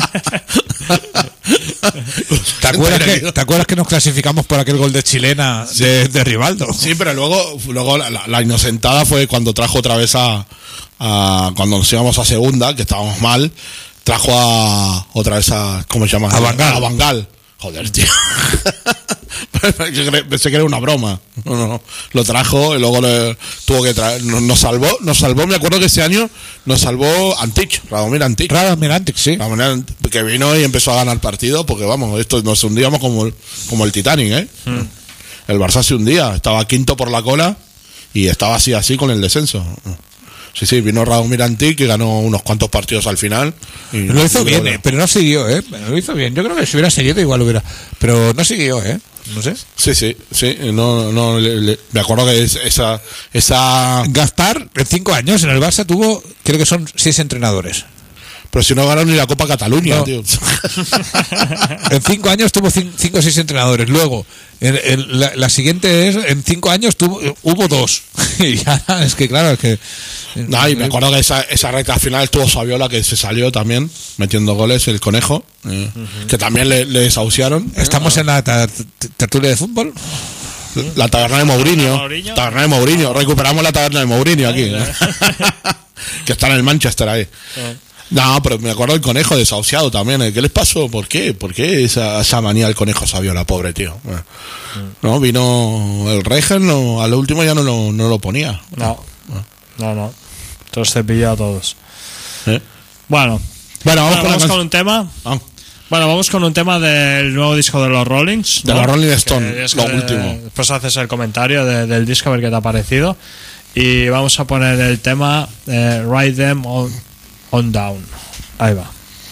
¿Te acuerdas, que, ¿Te acuerdas que nos clasificamos por aquel gol de chilena de, de Rivaldo? Sí, pero luego, luego la, la inocentada fue cuando trajo otra vez a, a- Cuando nos íbamos a segunda, que estábamos mal, trajo a. Otra vez a. ¿Cómo se llama? A Van Gaal. A Van Gaal. Joder, tío. Pensé que era una broma. No, no, no. Lo trajo y luego le, tuvo que traer. Nos, nos salvó, nos salvó, me acuerdo que ese año nos salvó Antich, Radomir Antich. Rada Mirantic, sí. La manera que vino y empezó a ganar partido, porque vamos, esto nos hundíamos como el, como el Titanic, ¿eh? Mm. El Barça se hundía, estaba quinto por la cola y estaba así, así con el descenso. Sí, sí, vino Radomir Antich que ganó unos cuantos partidos al final. Y Lo hizo y bien, luego- eh, pero no siguió, ¿eh? Lo hizo bien. Yo creo que si hubiera seguido igual hubiera. Pero no siguió, ¿eh? No sé. Sí, sí, sí. No, no, le- le- me acuerdo que es- esa, esa. Gaspar, en cinco años en el Barça tuvo, creo que son seis entrenadores. Pero si no ganó ni la Copa Cataluña, No. tío. En cinco años tuvo cin- cinco o seis entrenadores. Luego, en, en la, la siguiente es, en cinco años tuvo, hubo dos. Y ya, es que claro, es que. No, y me acuerdo que esa, esa recta final estuvo Saviola, que se salió también, metiendo goles, el conejo, eh, que también le, le desahuciaron. Estamos en la ta- t- tertulia de fútbol. La taberna de Mourinho. Mourinho. Taberna de Mourinho. Recuperamos la taberna de Mourinho aquí. ¿eh? Que está en el Manchester ahí. No, pero me acuerdo del conejo desahuciado también. ¿eh? ¿Qué les pasó? ¿Por qué? ¿Por qué esa, esa manía del conejo Saviola, pobre tío? Eh. No, vino el Regen, no, a lo último ya no lo, no lo ponía. No, no, no. Entonces cepilló a todos. ¿Eh? Bueno, Bueno, vamos, bueno, con, vamos la con can- un tema. Ah, Bueno, vamos con un tema del nuevo disco de los Rollings. De ¿no? los Rolling Que Stone, es lo que último. Después haces el comentario de- del disco, a ver qué te ha parecido. Y vamos a poner el tema eh, Ride Them on, on Down. Ahí va.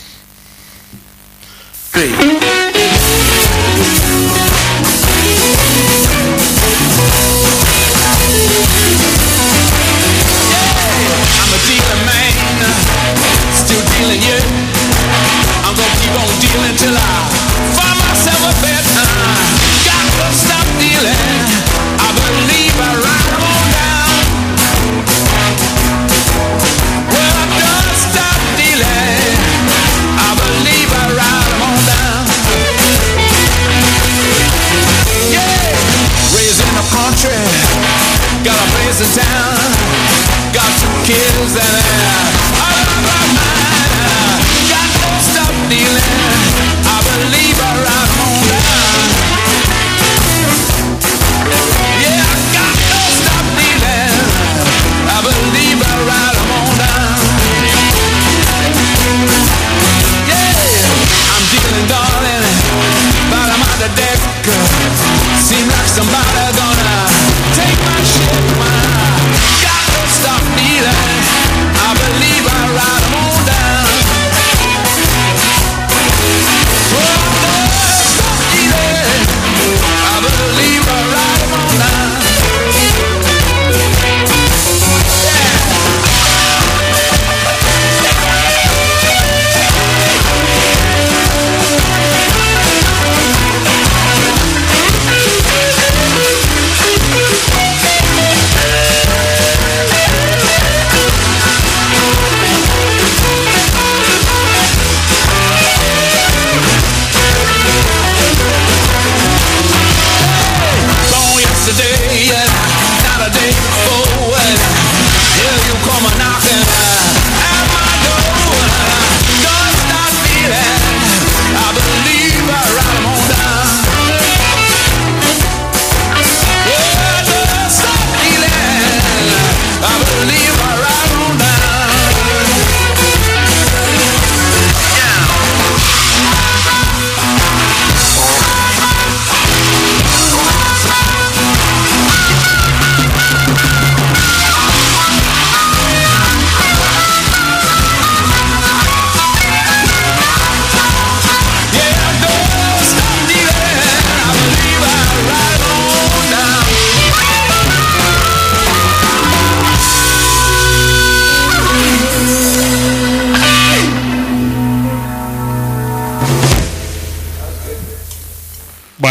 I'm a dealer man, still dealing you. I'm gonna keep on dealing till I find myself a bedtime. Got to stop dealing. I believe I ride 'em on down. Well, I done stop dealing. I believe I ride 'em on down.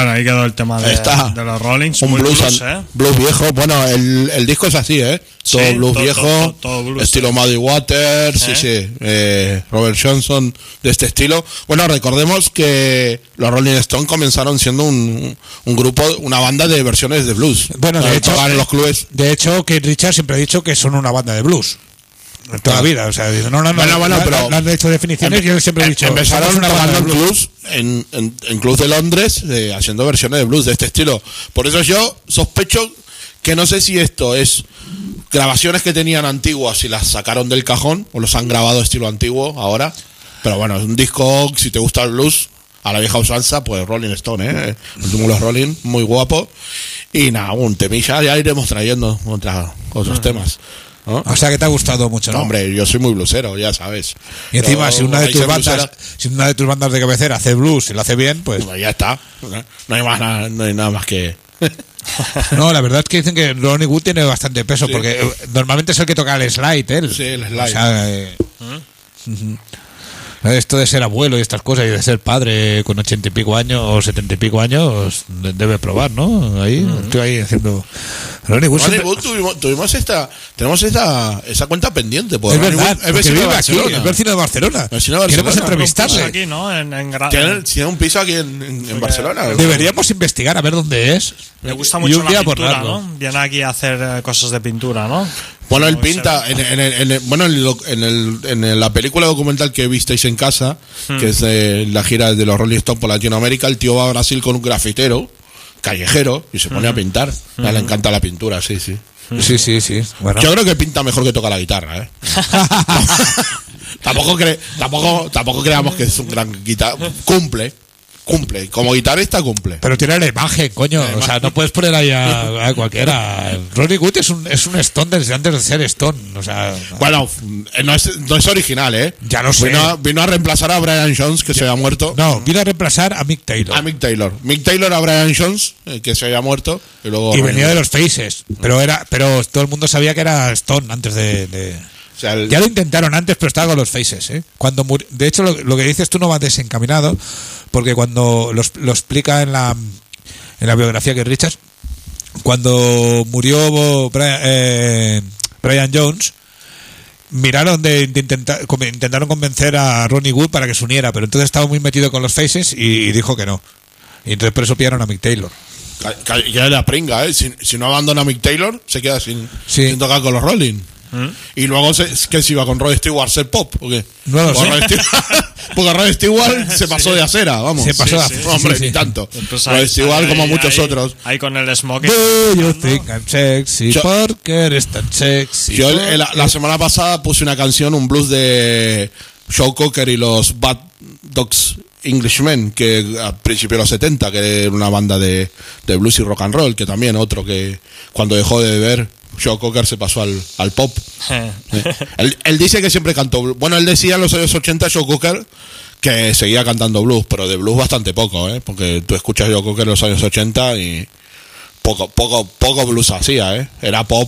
Bueno, ahí quedó el tema de, Está. de los Rollins. Un muy blues, blues, an- ¿eh? blues viejo. Bueno, el, el disco es así, ¿eh? Todo Sí, blues todo- viejo, todo- todo blues, estilo sí. Muddy Waters, sí, ¿Eh? sí. Eh, Robert Johnson, de este estilo. Bueno, recordemos que los Rolling Stones comenzaron siendo un, un grupo, una banda de versiones de blues. Bueno, de Para hecho, tocar en los clubes. De hecho, Keith Richards siempre ha dicho que son una banda de blues. Toda la vida, o sea, dice, no, no, no, Bueno, bueno, no, pero- no han hecho definiciones y yo siempre he dicho, Empezaron somos una tocando banda en de blues. blues, en, en, en clubs de Londres, eh, haciendo versiones de blues de este estilo. Por eso yo sospecho que no sé si esto es grabaciones que tenían antiguas y las sacaron del cajón, o los han grabado estilo antiguo ahora. Pero bueno, es un disco, si te gusta el blues, a la vieja usanza, pues Rolling Stone, ¿eh? El túmulo Rolling, muy guapo. Y nada, un temilla, ya iremos trayendo otra, otros temas. ¿no? O sea que te ha gustado mucho, ¿no? Hombre, yo soy muy blusero, ya sabes. Y encima, Yo, si una de hay tus ser bandas, blusero, si una de tus bandas de cabecera hace blues y lo hace bien, pues pues ya está. ¿no? No hay más nada, no hay nada más que. no, la verdad es que dicen que Ronnie Wood tiene bastante peso, Sí. porque eh, normalmente es el que toca el slide, él. Sí, el slide. O sea, eh, ujú. Esto de ser abuelo y estas cosas y de ser padre con ochenta y pico años o setenta y pico años de- debe probar, ¿no? Ahí estoy ahí haciendo. Ronnie Wood Ronnie siempre- Wood tuvimos, tuvimos esta, tenemos esta, esa cuenta pendiente. Pues es Ronnie verdad, Wood es porque vecino de vive aquí, Barcelona. es vecino de Barcelona. Vecino de Queremos Barcelona. Pues entrevistarle. aquí, ¿no? En, en Gra- Tiene, tiene un piso aquí en, en, en Barcelona. Deberíamos investigar a ver dónde es. Le gusta Y mucho un la día pintura, borrarlo. ¿no? Viene aquí a hacer eh, cosas de pintura, ¿no? Bueno, él Como pinta, se- en, en, en, en- bueno, en, lo- en, el, en el- la película documental que visteis en casa, que es de la gira de los Rolling Stones por Latinoamérica, el tío va a Brasil con un grafitero, callejero, y se pone a pintar. A él le encanta la pintura, sí, sí. Sí, sí, sí. Bueno. Yo creo que pinta mejor que toca la guitarra, ¿eh? tampoco, cre tampoco, tampoco creamos que es un gran guitarra. Cumple, cumple. Como guitarrista cumple. Pero tiene la imagen, coño. O sea, no puedes poner ahí a, a cualquiera. Ronnie Wood es un, es un Stone desde antes de ser Stone. O sea, Bueno, no es, no es original, ¿eh? Ya lo sé. Vino, a- vino a reemplazar a Brian Jones, que se había muerto. no, vino a reemplazar a Mick Taylor. A Mick Taylor. Mick Taylor a Brian Jones, eh, que se había muerto. Y, luego Y venía de los Faces. Pero era pero todo el mundo sabía que era Stone antes de. de- O sea, el- Ya lo intentaron antes, pero estaba con los Faces. ¿eh? Cuando muri- de hecho, lo, lo que dices tú no va desencaminado, porque cuando lo, lo explica en la, en la biografía que Richards, cuando murió Brian, eh, Brian Jones, miraron de, de intentar, com- intentaron convencer a Ronnie Wood para que se uniera, pero entonces estaba muy metido con los Faces y, y dijo que no. Y entonces por eso pillaron a Mick Taylor. ca- ca- ya la pringa, ¿eh? Si, si no abandona a Mick Taylor, se queda sin, Sí. sin tocar con los Rolling. Y luego, se, que se iba con Rod Stewart a ser pop, ¿o qué? No lo Porque sé. Rod Stewart- Porque Rod Stewart se pasó de acera, vamos. Se pasó de Sí, acera, sí. Hombre, sí, sí. ni tanto. Pues Rod ahí- Stewart, ahí- como ahí- muchos ahí- otros. Ahí con el smoking. Do you think I'm sexy? Yo- Porque eres tan sexy. Yo el- la, la semana pasada puse una canción, un blues de Joe Cocker y los Bad Dogs Englishmen, que a principios de los setenta, que era una banda de, de blues y rock and roll, que también otro que cuando dejó de beber, Joe Cocker se pasó al, al pop. Eh, él, él dice que siempre cantó blues. Bueno, él decía en los años ochenta, Joe Cocker, que seguía cantando blues, pero de blues bastante poco, ¿eh? Porque tú escuchas Joe Cocker en los años ochenta y poco, poco, poco blues hacía, ¿eh? Era pop.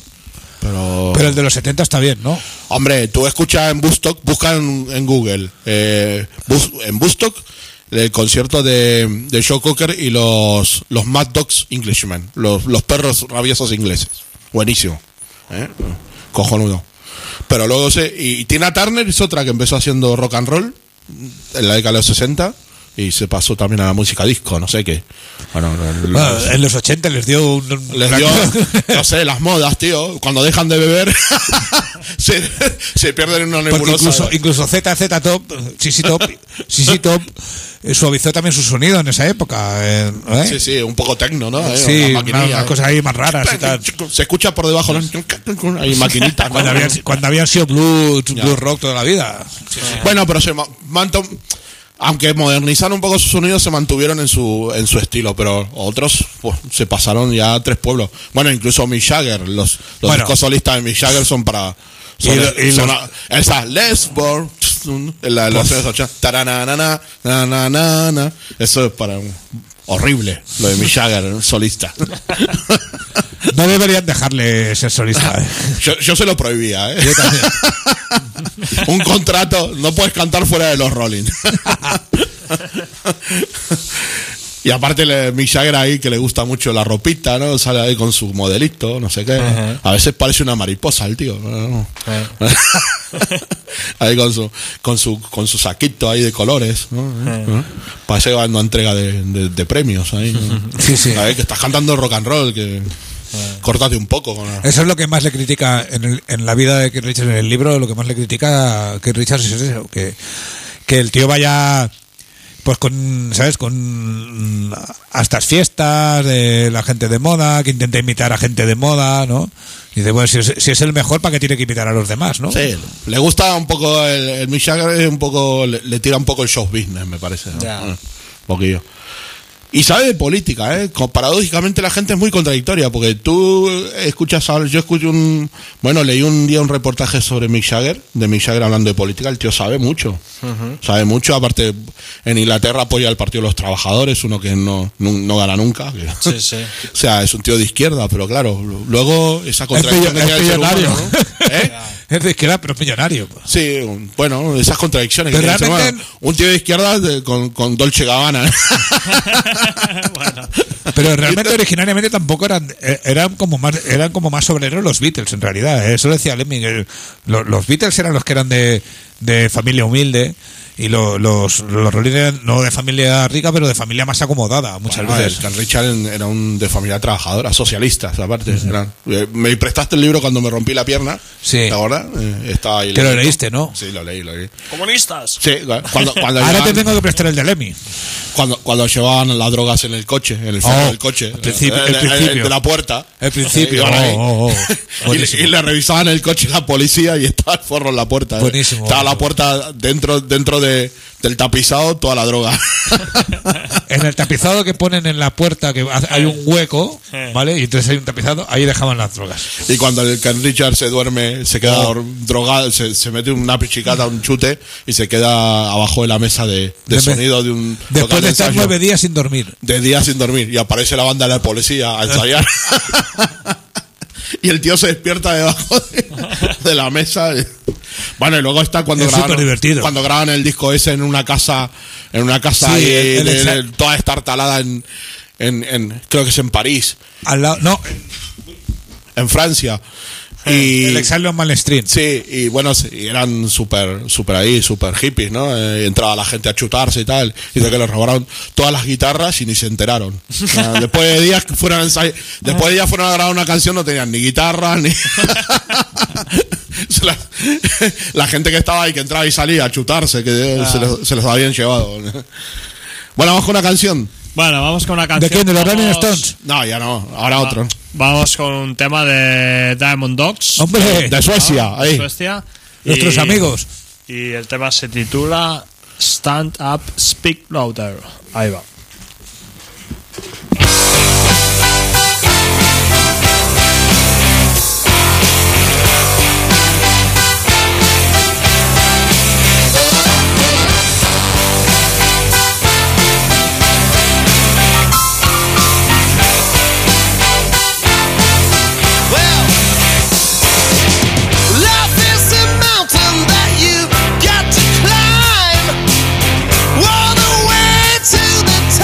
Pero, Pero el de los setenta está bien, ¿no? hombre, tú escuchas en Woodstock, busca en, en Google, eh, bus- en Woodstock, el concierto de, de Joe Cocker y los, los Mad Dogs Englishmen, los, los perros rabiosos ingleses. Buenísimo. ¿eh? Cojonudo. Pero luego se. Y Tina Turner es otra que empezó haciendo rock and roll en la década de los sesenta y se pasó también a la música disco, no sé qué. Bueno, el- Bueno, en los ochenta les dio un... les dio, no sé, las modas, tío. Cuando dejan de beber, se, se pierden en una Porque nebulosa. incluso, incluso Z, Z Top, Sisi Top, Sisi Top eh, suavizó también su sonido en esa época. eh, ¿eh? Sí, sí, un poco tecno, ¿no? Eh, Sí, las una- maquinillas, unas eh. cosas ahí más raras y tal. Se escucha por debajo, ¿no? Hay maquinitas, ¿no? Cuando habían, cuando habían sido blues, Ya. blues rock toda la vida. Bueno, pero se ma- manto- aunque modernizaron un poco su sonido, se mantuvieron en su en su estilo, pero otros pues, se pasaron ya a tres pueblos. Bueno, incluso Mick Jagger, los, los Bueno. discos solistas de Mick Jagger son para... Son, Y lo- y son los- a- esa, Let's Burn, en la, en los años ochenta, taranana, na, na, na, na. Eso es para un... Horrible, lo de Mick Jagger, solista. No deberían dejarle ser solista. eh. Yo, yo se lo prohibía, ¿eh? Yo también. Un contrato, no puedes cantar fuera de los Rolling. Y aparte le, Mick Jagger ahí que le gusta mucho la ropita, ¿no? Sale ahí con su modelito, no sé qué. Uh-huh. A veces parece una mariposa el tío, ¿no? Uh-huh. Ahí con su, con su con su saquito ahí de colores, ¿no? Uh-huh. Parece que va dando entrega de, de, de premios ahí, ¿no? Sí, sí. A ver, que estás cantando rock and roll, que uh-huh. Córtate un poco. Con la... Eso es lo que más le critica en, el, en la vida de Keith Richards, en el libro, lo que más le critica a Keith Richards es eso, que, que el tío vaya... Pues con, ¿sabes? Con a estas fiestas de la gente de moda, que intenta imitar a gente de moda, ¿no? Y dice, bueno, si es, si es el mejor, ¿para qué tiene que imitar a los demás, no? Sí, le gusta un poco, el, el Mick Jagger un poco, le, le tira un poco el show business, me parece, ¿no? Yeah. Un poquillo. Y sabe de política, ¿eh? Paradójicamente la gente es muy contradictoria, porque tú escuchas, yo escucho un... Bueno, leí un día un reportaje sobre Mick Jagger, de Mick Jagger hablando de política, el tío sabe mucho, uh-huh. sabe mucho, aparte en Inglaterra apoya el Partido de los Trabajadores, uno que no, no, no gana nunca. Que, sí, sí. O sea, es un tío de izquierda, pero claro, luego esa contradicción... Es, es millonario. Humano, ¿no? ¿Eh? Es de izquierda, pero es millonario. Sí, bueno, esas contradicciones. Pero que realmente... bueno, un tío de izquierda de, con, con Dolce Gabbana. Bueno. Pero realmente originariamente tampoco eran eran como más eran como más obreros los Beatles en realidad, eso decía Lemming, el, los, los Beatles eran los que eran de, de familia humilde y lo, los los Rolling eran no de familia rica pero de familia más acomodada muchas bueno, veces. El Keith Richards era un de familia trabajadora, socialistas aparte. Uh-huh. Eran, me prestaste el libro cuando me rompí la pierna. Sí. ¿Ahora? Eh, estaba ahí. Que lo leíste, ¿no? Sí, lo leí, lo leí. ¡Comunistas! Sí, cuando, cuando ahora llevaban, te tengo que prestar el de Lemmy. Cuando, cuando llevaban las drogas en el coche, en el fondo oh, del coche. El principio. El, el, principio. el de la puerta. El principio. Eh, oh, oh, oh. y, le, y le revisaban el coche la policía y estaba el forro en la puerta. Buenísimo. Estaba buenísimo. la puerta dentro, dentro de, del tapizado, toda la droga. En el tapizado que ponen en la puerta, que hay un hueco, ¿vale? Y entonces hay un tapizado, ahí dejaban las drogas. Y cuando el Keith Richards se duerme, se queda oh. drogado, se, se mete una pichicata, un chute, y se queda abajo de la mesa de, de, de sonido de un después de estar ensayo. nueve días sin dormir. De días sin dormir. Y aparece la banda de la policía a ensayar. Y el tío se despierta debajo de, de la mesa. Bueno, y luego está cuando es graban, cuando graban el disco ese en una casa, en una casa sí, ahí, el, el, de, de, toda estartalada en, en, en, creo que es en París. Al lado, no. En Francia. Y, el Exile on Mall Street. Sí, y bueno, y eran súper super ahí, súper hippies, ¿no? Eh, entraba la gente a chutarse y tal. Y de que les robaron todas las guitarras y ni se enteraron. O sea, después de días que fueron a ensay- después de días fueron a grabar una canción, no tenían ni guitarra, ni... la, la gente que estaba ahí, que entraba y salía a chutarse, que ah. se, les, se les habían llevado. Bueno, vamos con una canción. Bueno, vamos con una canción. ¿De quién? ¿De los vamos... Rolling Stones? No, ya no, ahora Va, otro. Vamos con un tema de Diamond Dogs. ¡Hombre! De Suecia, ¿no? ahí. De Suecia. Nuestros y, amigos. Y el tema se titula Stand Up, Speak Louder. Ahí va. Got to climb all the way to the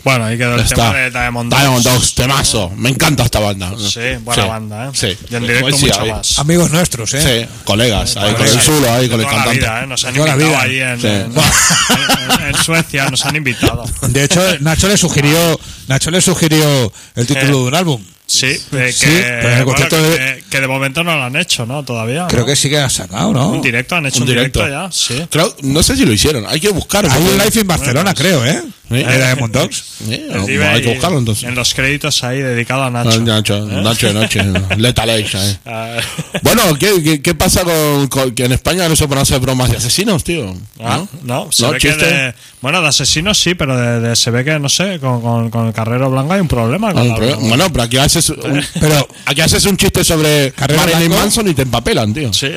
Bueno, ahí quedó el Está. tema de Diamond Dogs. Diamond Dogs, temazo. Me encanta esta banda. Sí, buena Sí. banda, ¿eh? Sí. Y en directo Pues sí, mucho ahí. más. Amigos nuestros, ¿eh? Sí, colegas, ahí Bueno, con el sí, Zulo, ahí de con el toda la cantante. vida, ¿eh? Nos han Toda la invitado vida. ahí en, Sí. en- en- en Suecia, nos han invitado. De hecho, Nacho le sugirió, Nacho le sugirió el título Eh. de un álbum. Sí, eh, que, Sí, pero en el bueno, concierto que, de- que de momento no lo han hecho, ¿no? Todavía. Creo ¿no? que sí que ha sacado, ¿no? Un directo, han hecho un, Un directo. directo. ya, sí. Creo, no sé si lo hicieron, hay que buscarlo. Hay un live en Barcelona, creo, ¿eh? Sí. De Diamond Dogs. Sí, Recibe hay que ahí buscarlo entonces. En los créditos ahí dedicado a Ah, Nacho. Nacho, Nacho de noche, Lethal Age, ahí. Ah, Bueno, ¿qué, qué, qué pasa con, con que en España no se pueden hacer bromas de asesinos, tío? ah, no, se ¿No? ve que ¿Chiste? de, bueno, de asesinos sí, pero de, de- se ve que, no sé, con, con, con el Carrero Blanco hay un problema. Ah, Con un la- problema. Bueno, pero aquí haces un, Pero aquí haces un chiste sobre Carrero Marilyn Blanco. Manson y te empapelan, tío. Sí.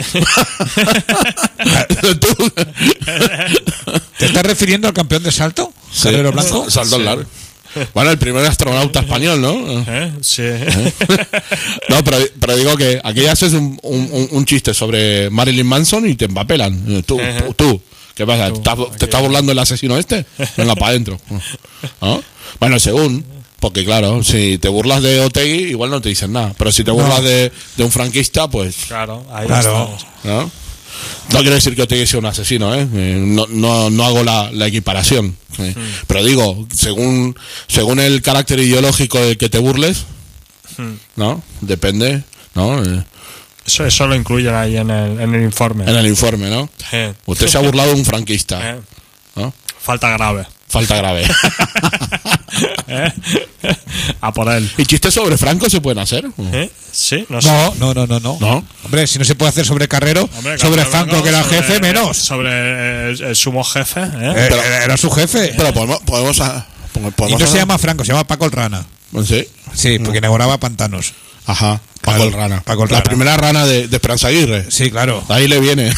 Tú- ¿te estás refiriendo al campeón de salto? Carrero Blanco. Salto largo. Bueno, el primer astronauta español, ¿no? ¿Eh? Sí. No, pero, pero digo que aquí haces un, un, un chiste sobre Marilyn Manson y te empapelan. Tú, tú, tú. ¿Qué pasa? ¿Te estás- ¿Te está burlando el asesino este? Venga, para adentro. ¿No? Bueno, según. Porque claro, si te burlas de Otegi, igual no te dicen nada. Pero si te burlas de, de un franquista, pues... Claro, ahí Claro. estamos. ¿No? No quiero decir que Otegi sea un asesino, ¿eh? Eh, No, no, no hago la, la equiparación. ¿eh? Pero digo, según, según el carácter ideológico del que te burles, ¿no? Depende, ¿no? Eh, Eso, eso lo incluyen ahí en el, en el informe. En el informe, ¿no? Eh, Usted se ha burlado de un franquista, eh, ¿no? Falta grave. Falta grave. ¿Eh? A por él. ¿Y chistes sobre Franco se pueden hacer? ¿Eh? Sí, no sé. No, no, no, no, no. ¿No? Hombre, si no se puede hacer sobre Carrero, Hombre, sobre Carlos Franco, Blanco, que era el sobre- jefe, menos. Sobre el, el sumo jefe. ¿eh? Eh, pero- era, era su jefe. Pero podemos... podemos, a- Y podemos no se a- llama Franco, se llama Paco el Rana. Sí. Sí, porque inauguraba pantanos. Ajá. Paco Claro, el Rana. Paco el La Rana. primera rana de, de Esperanza Aguirre. Sí, claro. Ahí le viene.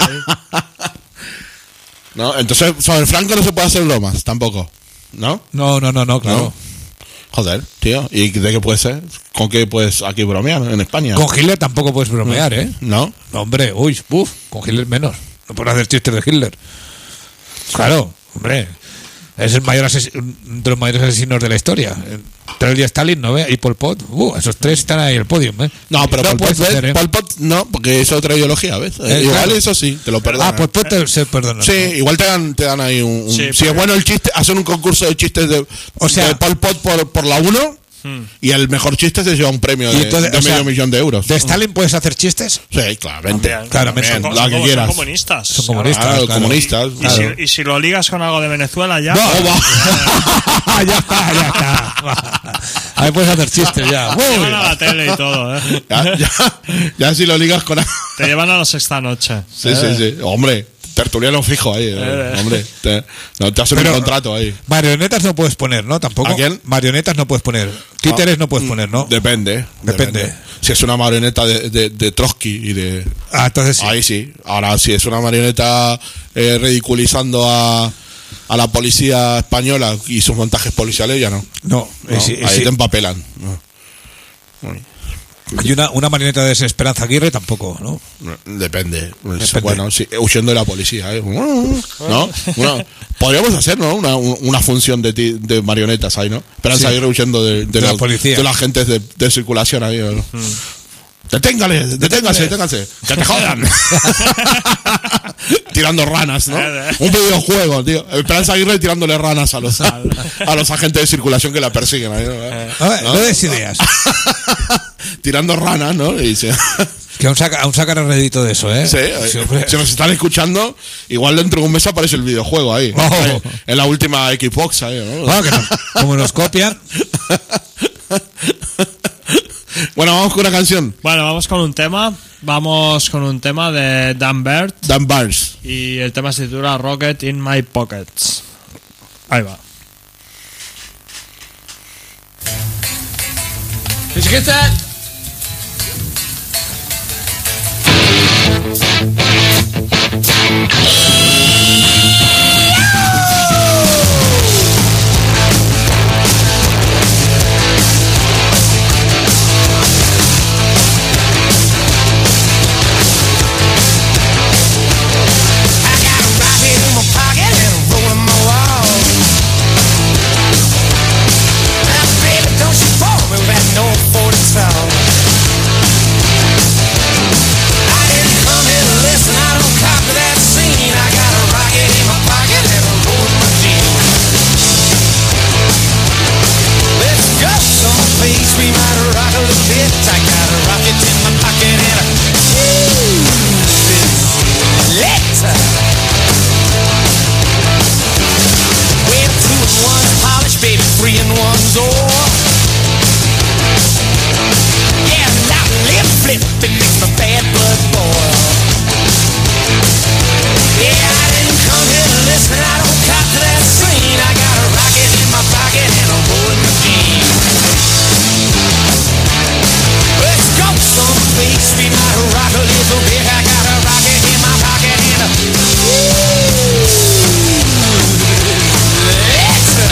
¿No? Entonces, sobre Franco no se puede hacer bromas, tampoco. ¿No? No, no, no, no, claro. No. Joder, tío. ¿Y de qué puede ser? ¿Con qué puedes aquí bromear en España? Con Hitler tampoco puedes bromear, ¿eh? ¿No? No, hombre, uy, uf, con Hitler menos. No puedes hacer chistes de Hitler. Claro, hombre. Es el mayor ases- uno de los mayores asesinos de la historia. Entre él y Stalin, ¿no ve? Y Pol Pot. Uh, esos tres están ahí en el podio, ¿eh? No, pero Pol Pot, puedes hacer, ¿eh? Pol Pot no, porque es otra ideología, ¿ves? Eh, igual claro. eso sí, te lo perdonan. Ah, Pol Pot te- se perdona. Sí, igual te dan, te dan ahí un... un- Sí, si pero- es bueno el chiste, hacen un concurso de chistes de, O sea- de Pol Pot por, por la uno y el mejor chiste se lleva un premio Y de, entonces, de o sea, medio millón de euros. ¿De Stalin puedes hacer chistes? Sí, claramente. También, Claramente. Son, la son que como- son quieras. comunistas. Son comunistas. Ah, claro. comunistas. Y, claro. si, y si lo ligas con algo de Venezuela ya. No, ya está, ya está. Ahí puedes hacer chistes ya. Te llevan a Uy. la tele y todo, ¿eh? Ya, ya, ya si lo ligas con... Te llevan a la sexta noche. Sí, sí, sí. Hombre, tertuliano fijo ahí. eh, Hombre, te, no, te hacen Pero- un contrato ahí. Marionetas no puedes poner, ¿no? Tampoco. ¿A quién? Marionetas no puedes poner. Títeres no puedes poner, ¿no? Depende. Depende. Si es una marioneta de, de, de Trotsky y de... Ah, entonces sí. Ahí sí. Ahora, si es una marioneta eh, ridiculizando a, a la policía española y sus montajes policiales, ya no. No, No, eh, sí, eh, ahí sí. te empapelan. No. Y una, una marioneta de Esperanza Aguirre tampoco, ¿no? Depende. Pues, Depende. Bueno, sí, huyendo de la policía. ¿eh? ¿No? Una- podríamos hacer, ¿no? Una, una función de, ti- de marionetas ahí, ¿no? Esperanza Sí. Aguirre huyendo de, de, De la los, policía. de los agentes de, de circulación ahí. ¿no? Deténgale, deténgase, deténgase. Que te jodan. Tirando ranas, ¿no? Un videojuego, tío. Esperanza Aguirre tirándole ranas a los, a los agentes de circulación que la persiguen. Ahí, ¿no? A ver, no des ideas. Tirando ranas, ¿no? Y dice, Que aún, saca, aún sacará rédito de eso, ¿eh? sí, Sí, hombre. si nos están escuchando, igual dentro de un mes aparece el videojuego ahí. Oh. Ahí, en la última Xbox, ahí, ¿no? Bueno, que no- como nos copian. Bueno, vamos con una canción. Bueno, vamos con un tema. Vamos con un tema de Dan Bird. Dan Barnes. Y el tema se titula Rocket in My Pockets. Ahí va. Did you get that? I got a rocket in my pocket and a roll in my wall. three and one's all. Yeah, now lip flipping makes my bad blood boil. Yeah, I didn't come here to listen, I don't cop to that scene. I got a rocket in my pocket and a rolling machine. Let's go someplace, we might rock a little bit. I got a rocket in my pocket and a... Let's go!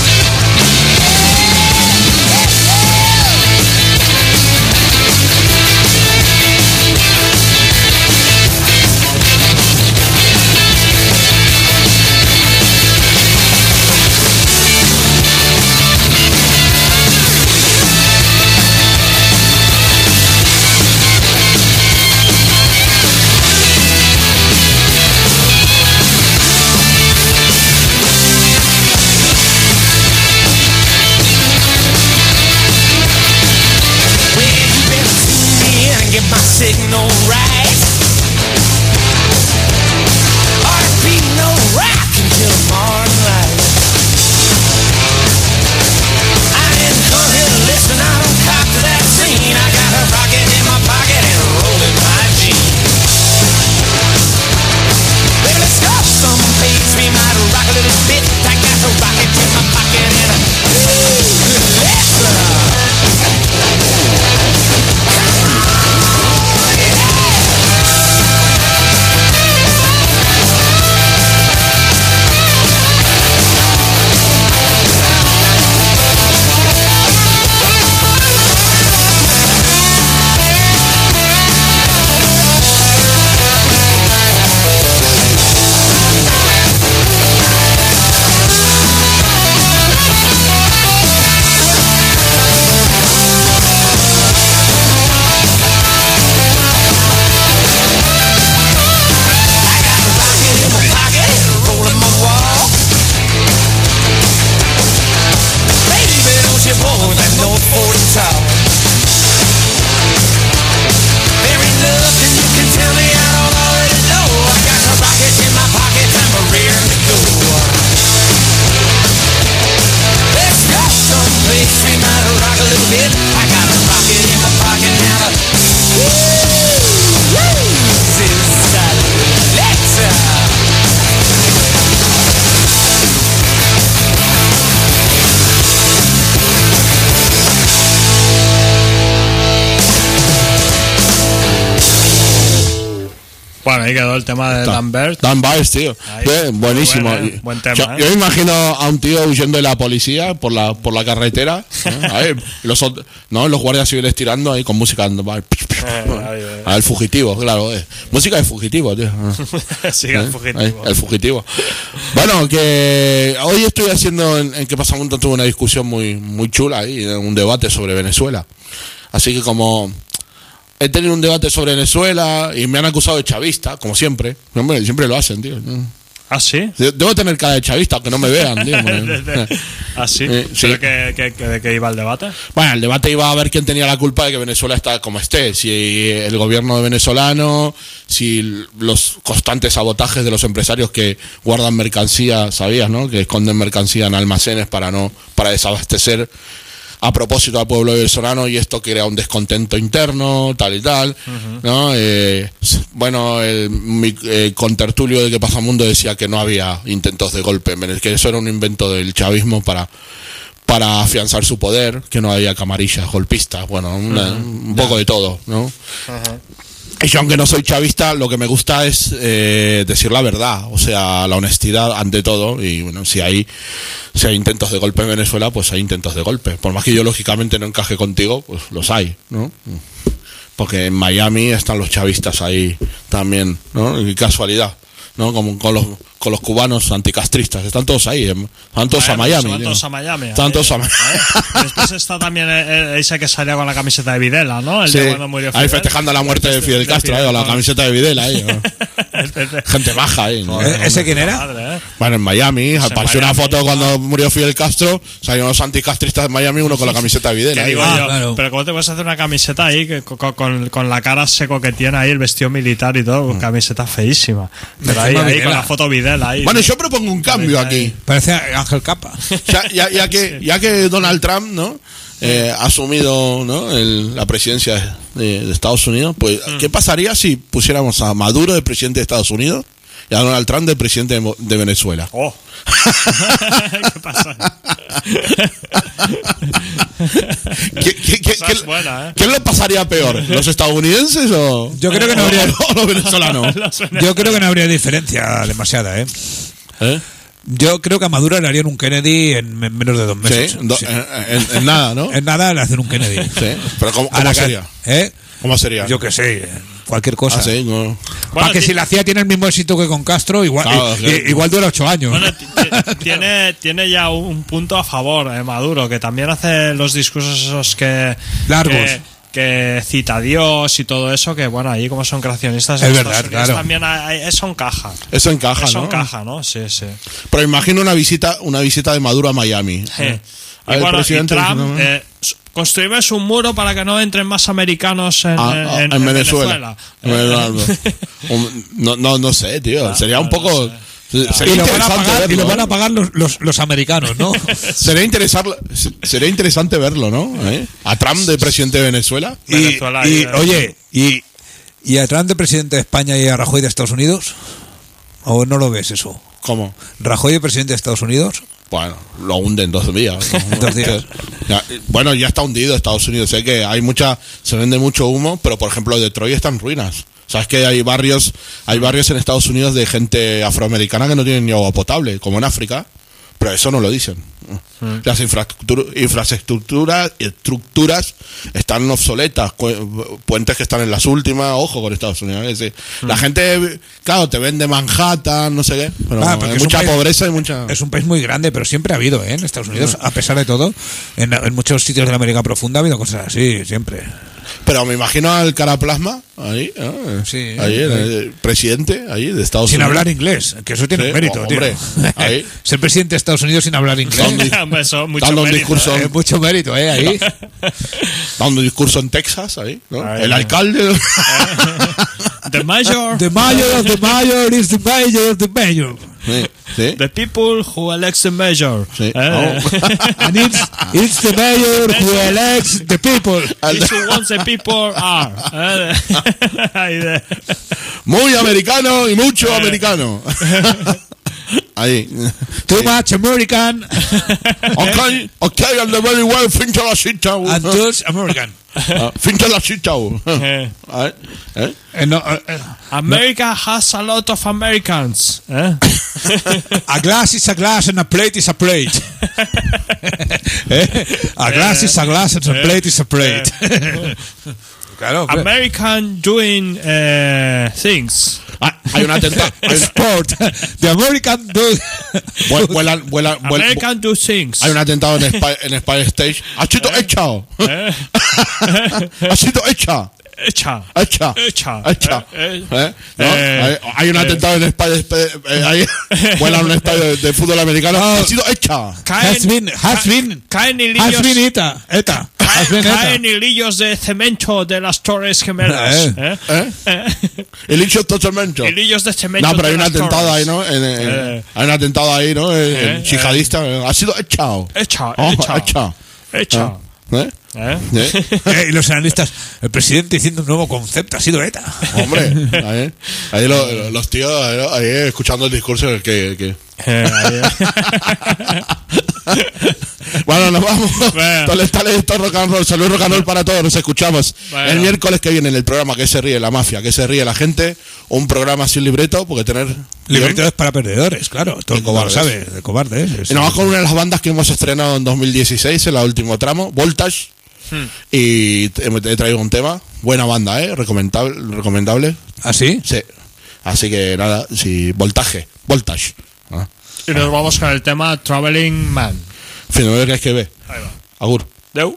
My signal right. Heartbeat no rock until morning light. I didn't come here to listen, I don't cop to that scene. I got a rocket in my pocket and a roll in my jeans. Baby, let's go someplace we might rock a little bit. I got a rocket in my pocket and a let's go. Bueno, ahí quedó el tema de Dan Bert. Dan Bert, tío. Bien, buenísimo. Buen, eh. Buen tema, yo, ¿eh? yo me imagino a un tío huyendo de la policía por la por la carretera, ¿eh? Ahí, los, ¿no? los guardias civiles tirando ahí con música. Eh, eh. Ah, el fugitivo, claro. Eh. Música de fugitivo, tío. Sí, el ¿Eh? fugitivo. Ahí, el fugitivo. Bueno, que hoy estoy haciendo en, en Que Pasa Mundo, tuve una discusión muy, muy chula ahí, un debate sobre Venezuela. Así que como... he tenido un debate sobre Venezuela y me han acusado de chavista, como siempre. Hombre, siempre lo hacen, tío. ¿Ah, sí? Debo tener cara de chavista, aunque no me vean, tío. ¿Ah, sí? Eh, sí. ¿Pero qué, qué, qué, de qué iba el debate? Bueno, el debate iba a ver quién tenía la culpa de que Venezuela está como esté. Si el gobierno venezolano, si los constantes sabotajes de los empresarios que guardan mercancía, ¿sabías, no? Que esconden mercancía en almacenes para no para desabastecer a propósito al pueblo venezolano, y esto crea un descontento interno, tal y tal, uh-huh. ¿no? Eh, bueno, el, mi eh, contertulio de Que Pasa Mundo decía que no había intentos de golpe, que eso era un invento del chavismo para para afianzar su poder, que no había camarillas golpistas, bueno, una, uh-huh. un poco de todo, ¿no? Uh-huh. Y yo, aunque no soy chavista, lo que me gusta es eh, decir la verdad, o sea, la honestidad ante todo. Y bueno, si hay, si hay intentos de golpe en Venezuela, pues hay intentos de golpe. Por más que yo lógicamente no encaje contigo, pues los hay, ¿no? Porque en Miami están los chavistas ahí también, ¿no? Y casualidad, ¿no? Como con los con los cubanos anticastristas, están todos ahí, están todos Miami, a Miami. Están todos a Miami. Están todos a Miami. Después está también ese que salía con la camiseta de Videla, ¿no? El sí, de cuando murió Fidel. Ahí festejando la muerte de Fidel Castro, de Fidel, ahí, con la camiseta de Videla ahí, ¿no? Gente baja ahí, ¿no? ¿Eh? ¿Ese quién era? Madre, ¿eh? Bueno, en Miami, Pues en apareció una Miami, foto ah. cuando murió Fidel Castro, salieron los anticastristas de Miami, uno con la camiseta de Videla. Que ahí, digo ¿no? Ah, yo, claro. pero ¿cómo te puedes hacer una camiseta ahí que, con, con, con la cara seco que tiene ahí, el vestido militar y todo? Camiseta feísima. Pero ahí, Encima ahí Videla. con la foto Videla ahí. Bueno, yo propongo un cambio aquí. Parece Ángel Capa. Ya, ya, ya que, ya que Donald Trump, ¿no? Eh, ha asumido, ¿no? El- la presidencia de, de Estados Unidos, pues, ¿qué pasaría si pusiéramos a Maduro de presidente de Estados Unidos y a Donald Trump de presidente de, Mo- de Venezuela? Oh. ¿Qué pasa? ¿Qué, qué, qué, Esa qué- es buena, ¿eh? ¿Quién lo pasaría peor? ¿Los estadounidenses o, Yo creo que no o- habría- o los venezolanos? Yo creo que no habría diferencia demasiada, ¿eh? ¿Eh? Yo creo que a Maduro le harían un Kennedy en me- menos de dos meses. Sí, do- Sí. En, en- en nada, ¿no? En nada le hacen un Kennedy. Sí. Pero ¿cómo, A cómo la ca- sería? ¿Eh? ¿Cómo sería? Yo qué sé, cualquier cosa. Ah, sí, no. Bueno, Aunque ti- si la C I A tiene el mismo éxito que con Castro, igual, Claro, i- claro. i- igual dura ocho años. Bueno, ti- ti- tiene, tiene ya un punto a favor, eh, Maduro, que también hace los discursos esos que. Largos. Que, que cita a Dios y todo eso, que bueno, ahí como son creacionistas, Es en verdad, Estados Unidos claro. también hay- eso encaja. Eso encaja, Eso ¿no? encaja, ¿no? Sí, sí. Pero imagino una visita, una visita de Maduro a Miami. Eh, A Y ver, bueno, y presidente, Trump, diciendo, ¿no? eh, s- construimos un muro para que no entren más americanos en, Ah, en- ah, en- en en Venezuela. Venezuela. En Venezuela. Un- No, no, no sé, tío. Sería un poco. Sería Y lo van a interesante pagar, y verlo, lo van a ¿no? pagar los, los, los americanos, ¿no? Sería, interesar, sería interesante verlo, ¿no? ¿Eh? A Trump de presidente de Venezuela. y, Venezuela, y, eh. oye, y, ¿y a Trump de presidente de España y a Rajoy de Estados Unidos? ¿O no lo ves eso? ¿Cómo? ¿Rajoy de presidente de Estados Unidos? Bueno, lo hunde en dos días. ¿no? En dos días. Ya, bueno, ya está hundido Estados Unidos. Sé que hay mucha, se vende mucho humo, pero por ejemplo Detroit está en ruinas. Sabes que hay barrios, hay barrios en Estados Unidos de gente afroamericana que no tienen ni agua potable, como en África, pero eso no lo dicen. Las infraestructura- infraestructuras estructuras están obsoletas, cu- puentes que están en las últimas, ojo con Estados Unidos. es decir, La gente, claro, te vende Manhattan, no sé qué, pero Ah, porque hay es un mucha país- pobreza y mucha... Es un país muy grande, pero siempre ha habido, ¿eh? En Estados Unidos, a pesar de todo, en, en muchos sitios de la América Profunda ha habido cosas así, siempre. Pero me imagino al Caraplasma, ahí, ¿no? Sí, ahí, eh, el, el presidente, ahí, de Estados Sin Unidos. hablar inglés, que eso tiene Sí, un mérito, hombre, tío. ahí. Ser presidente de Estados Unidos sin hablar inglés. ¿Dónde? Hombre, eso, mucho Dando un mérito, discurso. ¿eh? Eh, mucho mérito, ¿eh? Ahí. Dando un discurso en Texas, ahí, ¿no? Ahí, el ahí. alcalde. The mayor, The mayor of the mayor is the mayor of the mayor. sí, sí. the people who elects the mayor. Sí. Eh, Oh. And it's, it's the mayor who elects the people. It's who wants the people are. Eh, ahí de- Muy americano y mucho americano. Ahí. Too much American Ok, ok, and the very well, fincha la cita. and just American. Fincha la cita. Eh. Ahí, ¿eh? Eh, no, eh, eh, America has a lot of Americans. Eh? a glass is a glass and a plate is a plate. Eh, a glass is a glass and a plate is a plate. Claro, hombre. American doing eh, things. Ah, hay un atentado. hay un- Sport. The American do. Vuel- Vuelan, vuelan, vuel- American do things. Hay un atentado en Spy, en Spy Stage. Ha sido hecho. Eh. Ha sido hecha. Echa. Hecha. Echa. Hecha. Eh, ¿Eh? ¿No? eh, hay, hay un eh. atentado en Spy, Spy- eh, ahí, vuelan un estadio de, de fútbol americano. Ha sido hecha. Caen, Has been, has been, caen has hilillos, been ETA. ETA. Has been caen ETA. hilillos de cemento de las Torres Gemelas. Eh. Eh. ¿Eh? Eh. El hecho totalmente. Hilillos de cemento. No, pero hay de un las atentado torres. ahí, ¿no? En- en- Eh. Hay un atentado ahí, ¿no? El, Eh, el yihadista. Ha sido hecha. Echa, Oh, echa. hecha. Echa. ¿Eh? Eh. ¿Eh? Eh, y los analistas, el presidente diciendo un nuevo concepto ha sido ETA. Hombre, ahí, ahí lo- los tíos ahí, ahí escuchando el discurso que, que... Eh, ahí, Bueno, nos vamos. Bueno. Entonces, tal esto rock and roll. Salud rock and roll para todos. Nos escuchamos Bueno. el miércoles que viene en el programa Que se ríe la mafia, que se ríe la gente. Un programa sin libreto, porque tener Libreto es para perdedores, claro. Todo el mundo lo cobardes. sabe, de cobardes. Es- Y nos vamos con una de las bandas que hemos estrenado en dos mil dieciséis, en el último tramo, Voltage. Y te- he traído un tema. Buena banda, ¿eh? Recomendable. recomendable. ¿Ah, sí? Sí. Así que nada, sí, voltaje. Voltage. Ah. y nos vamos con el tema Traveling Man. En fin, no me que ve. Ahí va. Agur. Deu.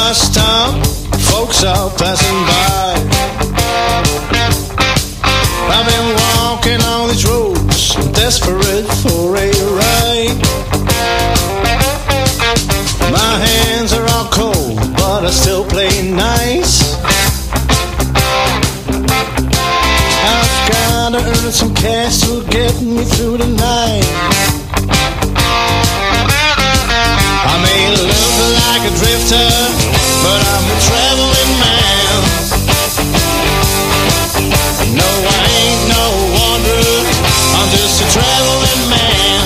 I stop, folks are passing by. I've been walking on these roads, desperate for a ride. My hands are all cold, but I still play nice. I've gotta earn some cash to get me through the night. I may look like a drifter, but I'm a traveling man. No, I ain't no wanderer, I'm just a traveling man.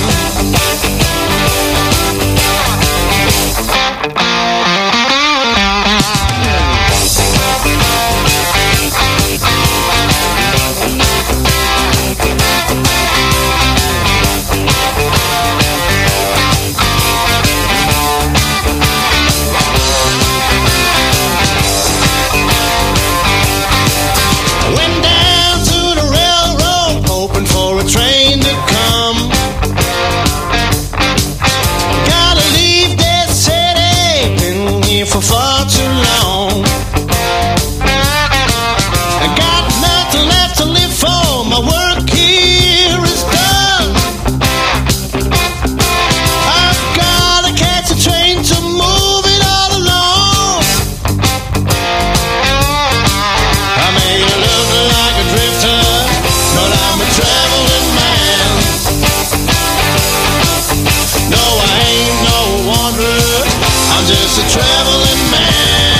For far too long, I got nothing left to live for. My work here is done. I've gotta catch a train to move it all along. I may look like a drifter, but I'm a traveling man. No, I ain't no wanderer, I'm just a traveling man.